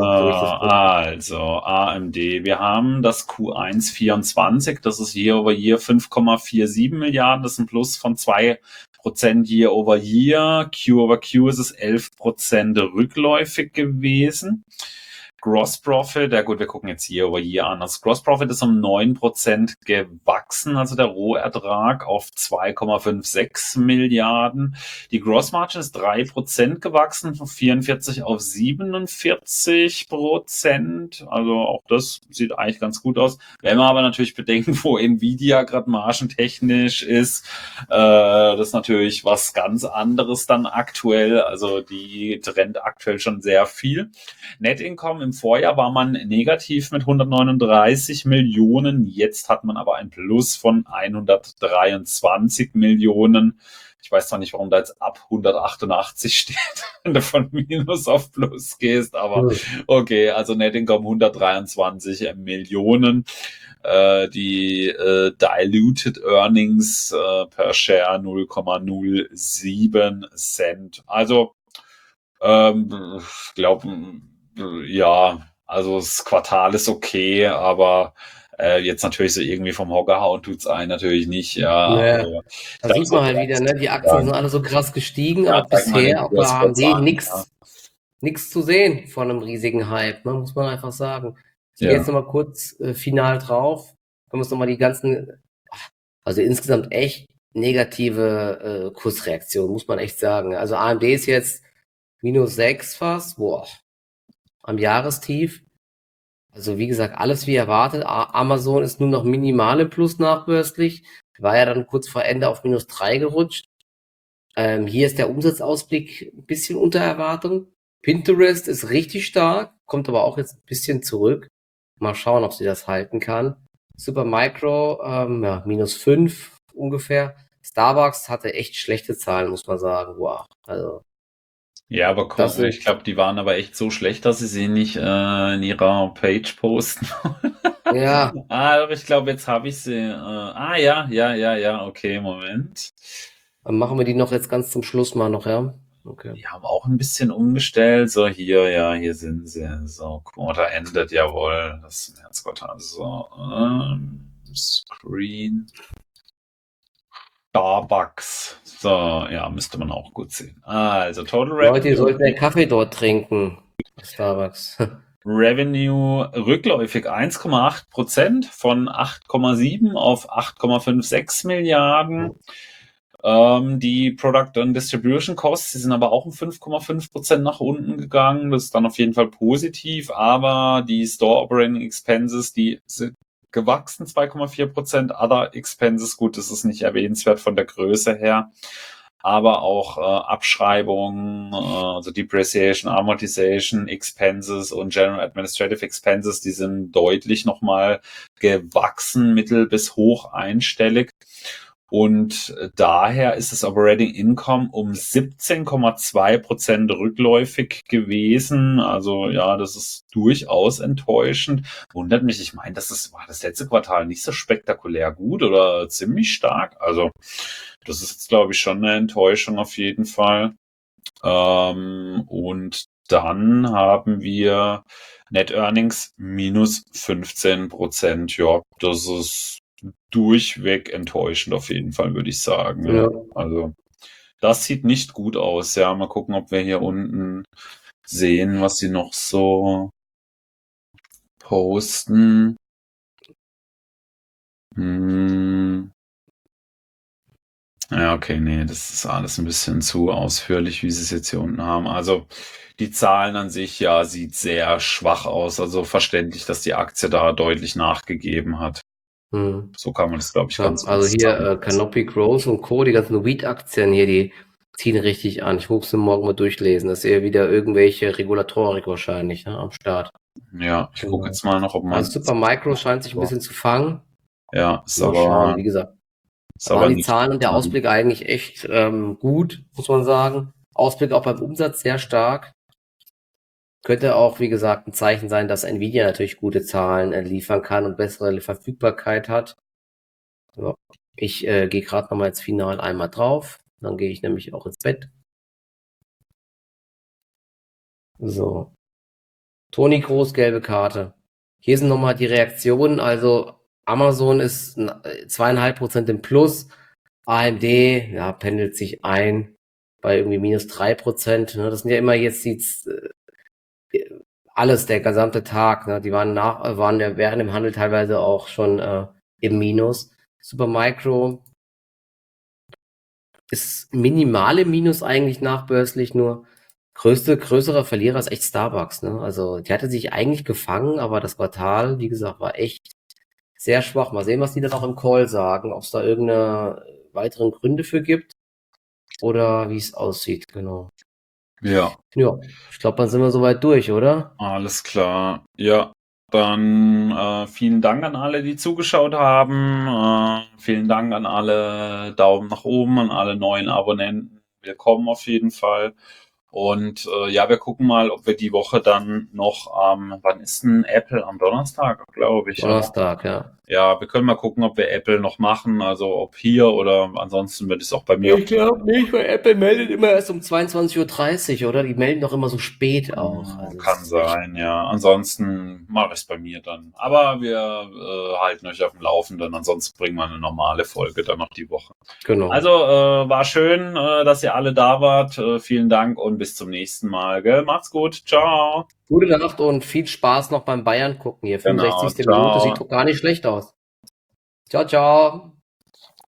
also A M D. Wir haben das Q eins vierundzwanzig, das ist Year over Year fünf Komma siebenundvierzig Milliarden, das ist ein Plus von zwei Prozent Year over Year. Q over Q ist es elf Prozent rückläufig gewesen. Gross Profit, ja gut, wir gucken jetzt Year over Year an. Das Gross Profit ist um neun Prozent gewachsen, also der Rohertrag auf zwei Komma sechsundfünfzig Milliarden. Die Gross Margin ist drei Prozent gewachsen, von vierundvierzig auf siebenundvierzig Prozent. Also auch das sieht eigentlich ganz gut aus. Wenn man aber natürlich bedenken, wo Nvidia gerade margentechnisch ist, äh, das ist natürlich was ganz anderes dann aktuell. Also die trennt aktuell schon sehr viel. Net Income im Vorjahr war man negativ mit hundertneununddreißig Millionen. Jetzt hat man aber ein Plus von hundertdreiundzwanzig Millionen. Ich weiß zwar nicht, warum da jetzt ab hundertachtundachtzig steht, wenn du von Minus auf Plus gehst, aber okay, also Net Income hundertdreiundzwanzig Millionen. Äh, die äh, Diluted Earnings äh, per Share null Komma null sieben Cent. Also, ähm, ich glaube, ja, also das Quartal ist okay, aber äh, jetzt natürlich so irgendwie vom Hocker hauen tut's einen natürlich nicht. Ja, naja, also, da sieht man halt wieder, ne? Die Aktien sind alle so krass gestiegen, ja, aber bisher auch bei A M D nichts nichts zu sehen von einem riesigen Hype, ne? Muss man einfach sagen. Ich gehe ja. jetzt nochmal kurz äh, final drauf. Können wir uns nochmal die ganzen, also insgesamt echt negative äh, Kursreaktion, muss man echt sagen. Also A M D ist jetzt minus sechs fast, boah, am Jahrestief. Also wie gesagt, alles wie erwartet. Amazon ist nur noch minimale Plus nachbörslich. War ja dann kurz vor Ende auf minus drei gerutscht. Ähm, hier ist der Umsatzausblick ein bisschen unter Erwartung. Pinterest ist richtig stark, kommt aber auch jetzt ein bisschen zurück. Mal schauen, ob sie das halten kann. Supermicro, ähm, ja, minus fünf ungefähr. Starbucks hatte echt schlechte Zahlen, muss man sagen. Wow, also ja, aber das ich glaube, die waren aber echt so schlecht, dass sie sie nicht äh, in ihrer Page posten. Ja. Ah, ich glaube, jetzt habe ich sie. Äh, ah, ja, ja, ja, ja, okay, Moment. Dann machen wir die noch jetzt ganz zum Schluss mal noch, ja? Okay. Die haben auch ein bisschen umgestellt. So, hier, ja, hier sind sie. So, Quarter endet, jawohl. Das Märzquartal. So, ähm, Screen. Starbucks. So, ja, müsste man auch gut sehen. Also, Total Revenue. Leute, ihr sollten den Kaffee dort trinken. Starbucks. Revenue rückläufig eins Komma acht Prozent von acht Komma sieben auf acht Komma sechsundfünfzig Milliarden. Ähm, die Product and Distribution Costs, die sind aber auch um fünf Komma fünf Prozent nach unten gegangen. Das ist dann auf jeden Fall positiv, aber die Store Operating Expenses, die sind gewachsen, zwei Komma vier Prozent. Other Expenses, gut, das ist nicht erwähnenswert von der Größe her. aber auch äh, Abschreibungen, äh, also Depreciation, Amortization, Expenses und General Administrative Expenses, die sind deutlich nochmal gewachsen, mittel- bis hoch einstellig. Und daher ist das Operating Income um siebzehn Komma zwei Prozent rückläufig gewesen. Also ja, das ist durchaus enttäuschend. Wundert mich, ich meine, das ist, war das letzte Quartal nicht so spektakulär gut oder ziemlich stark. Also das ist jetzt, glaube ich, schon eine Enttäuschung auf jeden Fall. Ähm, und dann haben wir Net Earnings minus fünfzehn Prozent. Ja, das ist durchweg enttäuschend auf jeden Fall, würde ich sagen. Ja. Ja. Also das sieht nicht gut aus. Ja, mal gucken, ob wir hier unten sehen, was sie noch so posten. Hm. Ja, okay, nee, das ist alles ein bisschen zu ausführlich, wie sie es jetzt hier unten haben. Also die Zahlen an sich, ja, sieht sehr schwach aus. Also verständlich, dass die Aktie da deutlich nachgegeben hat. Hm. So kann man das, glaube ich, Ja, ganz gut also hier äh, zusammenfassen. Canopy Growth und Co., die ganzen Wheat-Aktien hier, die ziehen richtig an. Ich muss sie morgen mal durchlesen. Das ist eher wieder irgendwelche Regulatorik wahrscheinlich, ne, am Start. Ja, ich gucke Genau. jetzt mal noch, ob man. Also Supermicro scheint sich ein bisschen zu fangen. Ja, ist Mal schauen, aber, wie gesagt. ist Da waren aber die nicht. Zahlen und der Ausblick eigentlich echt ähm, gut, muss man sagen. Ausblick auch beim Umsatz sehr stark. Könnte auch, wie gesagt, ein Zeichen sein, dass Nvidia natürlich gute Zahlen äh, liefern kann und bessere Verfügbarkeit hat. Ja. Ich äh, gehe gerade nochmal ins Final einmal drauf. Dann gehe ich nämlich auch ins Bett. So. Toni Kroos, gelbe Karte. Hier sind nochmal die Reaktionen. Also Amazon ist zweieinhalb Prozent im Plus. A M D, ja, pendelt sich ein bei irgendwie minus drei Prozent. Ne? Das sind ja immer jetzt die, äh, alles, der gesamte Tag. Ne? Die waren nach, waren ja während dem Handel teilweise auch schon äh, im Minus. Supermicro ist minimale Minus eigentlich nachbörslich, nur größte, größerer Verlierer ist echt Starbucks, ne? Also die hatte sich eigentlich gefangen, aber das Quartal, wie gesagt, war echt sehr schwach. Mal sehen, was die dann auch im Call sagen, ob es da irgendeine weiteren Gründe für gibt oder wie es aussieht, genau. Ja, Ja, ich glaube, dann sind wir soweit durch, oder? alles klar. Ja, dann äh, vielen Dank an alle, die zugeschaut haben. Äh, vielen Dank an alle Daumen nach oben, an alle neuen Abonnenten. Willkommen auf jeden Fall. Und äh, ja, wir gucken mal, ob wir die Woche dann noch am, ähm, wann ist denn Apple? Am Donnerstag, glaube ich. Donnerstag, oder? ja. Ja, wir können mal gucken, ob wir Apple noch machen, also ob hier oder ansonsten wird es auch bei mir. Ich glaube nicht, weil Apple meldet immer erst um zweiundzwanzig Uhr dreißig, oder? Die melden doch immer so spät auch. Also Kann sein, ja. Ansonsten mache ich es bei mir dann. Aber wir äh, halten euch auf dem Laufenden. Ansonsten bringen wir eine normale Folge dann noch die Woche. Genau. Also äh, war schön, äh, dass ihr alle da wart. Äh, vielen Dank und bis zum nächsten Mal. Gell? Macht's gut. Ciao. Gute Nacht und viel Spaß noch beim Bayern gucken hier. Genau. fünfundsechzigste Ciao. Minute, sieht doch gar nicht schlecht aus. Ciao, ciao.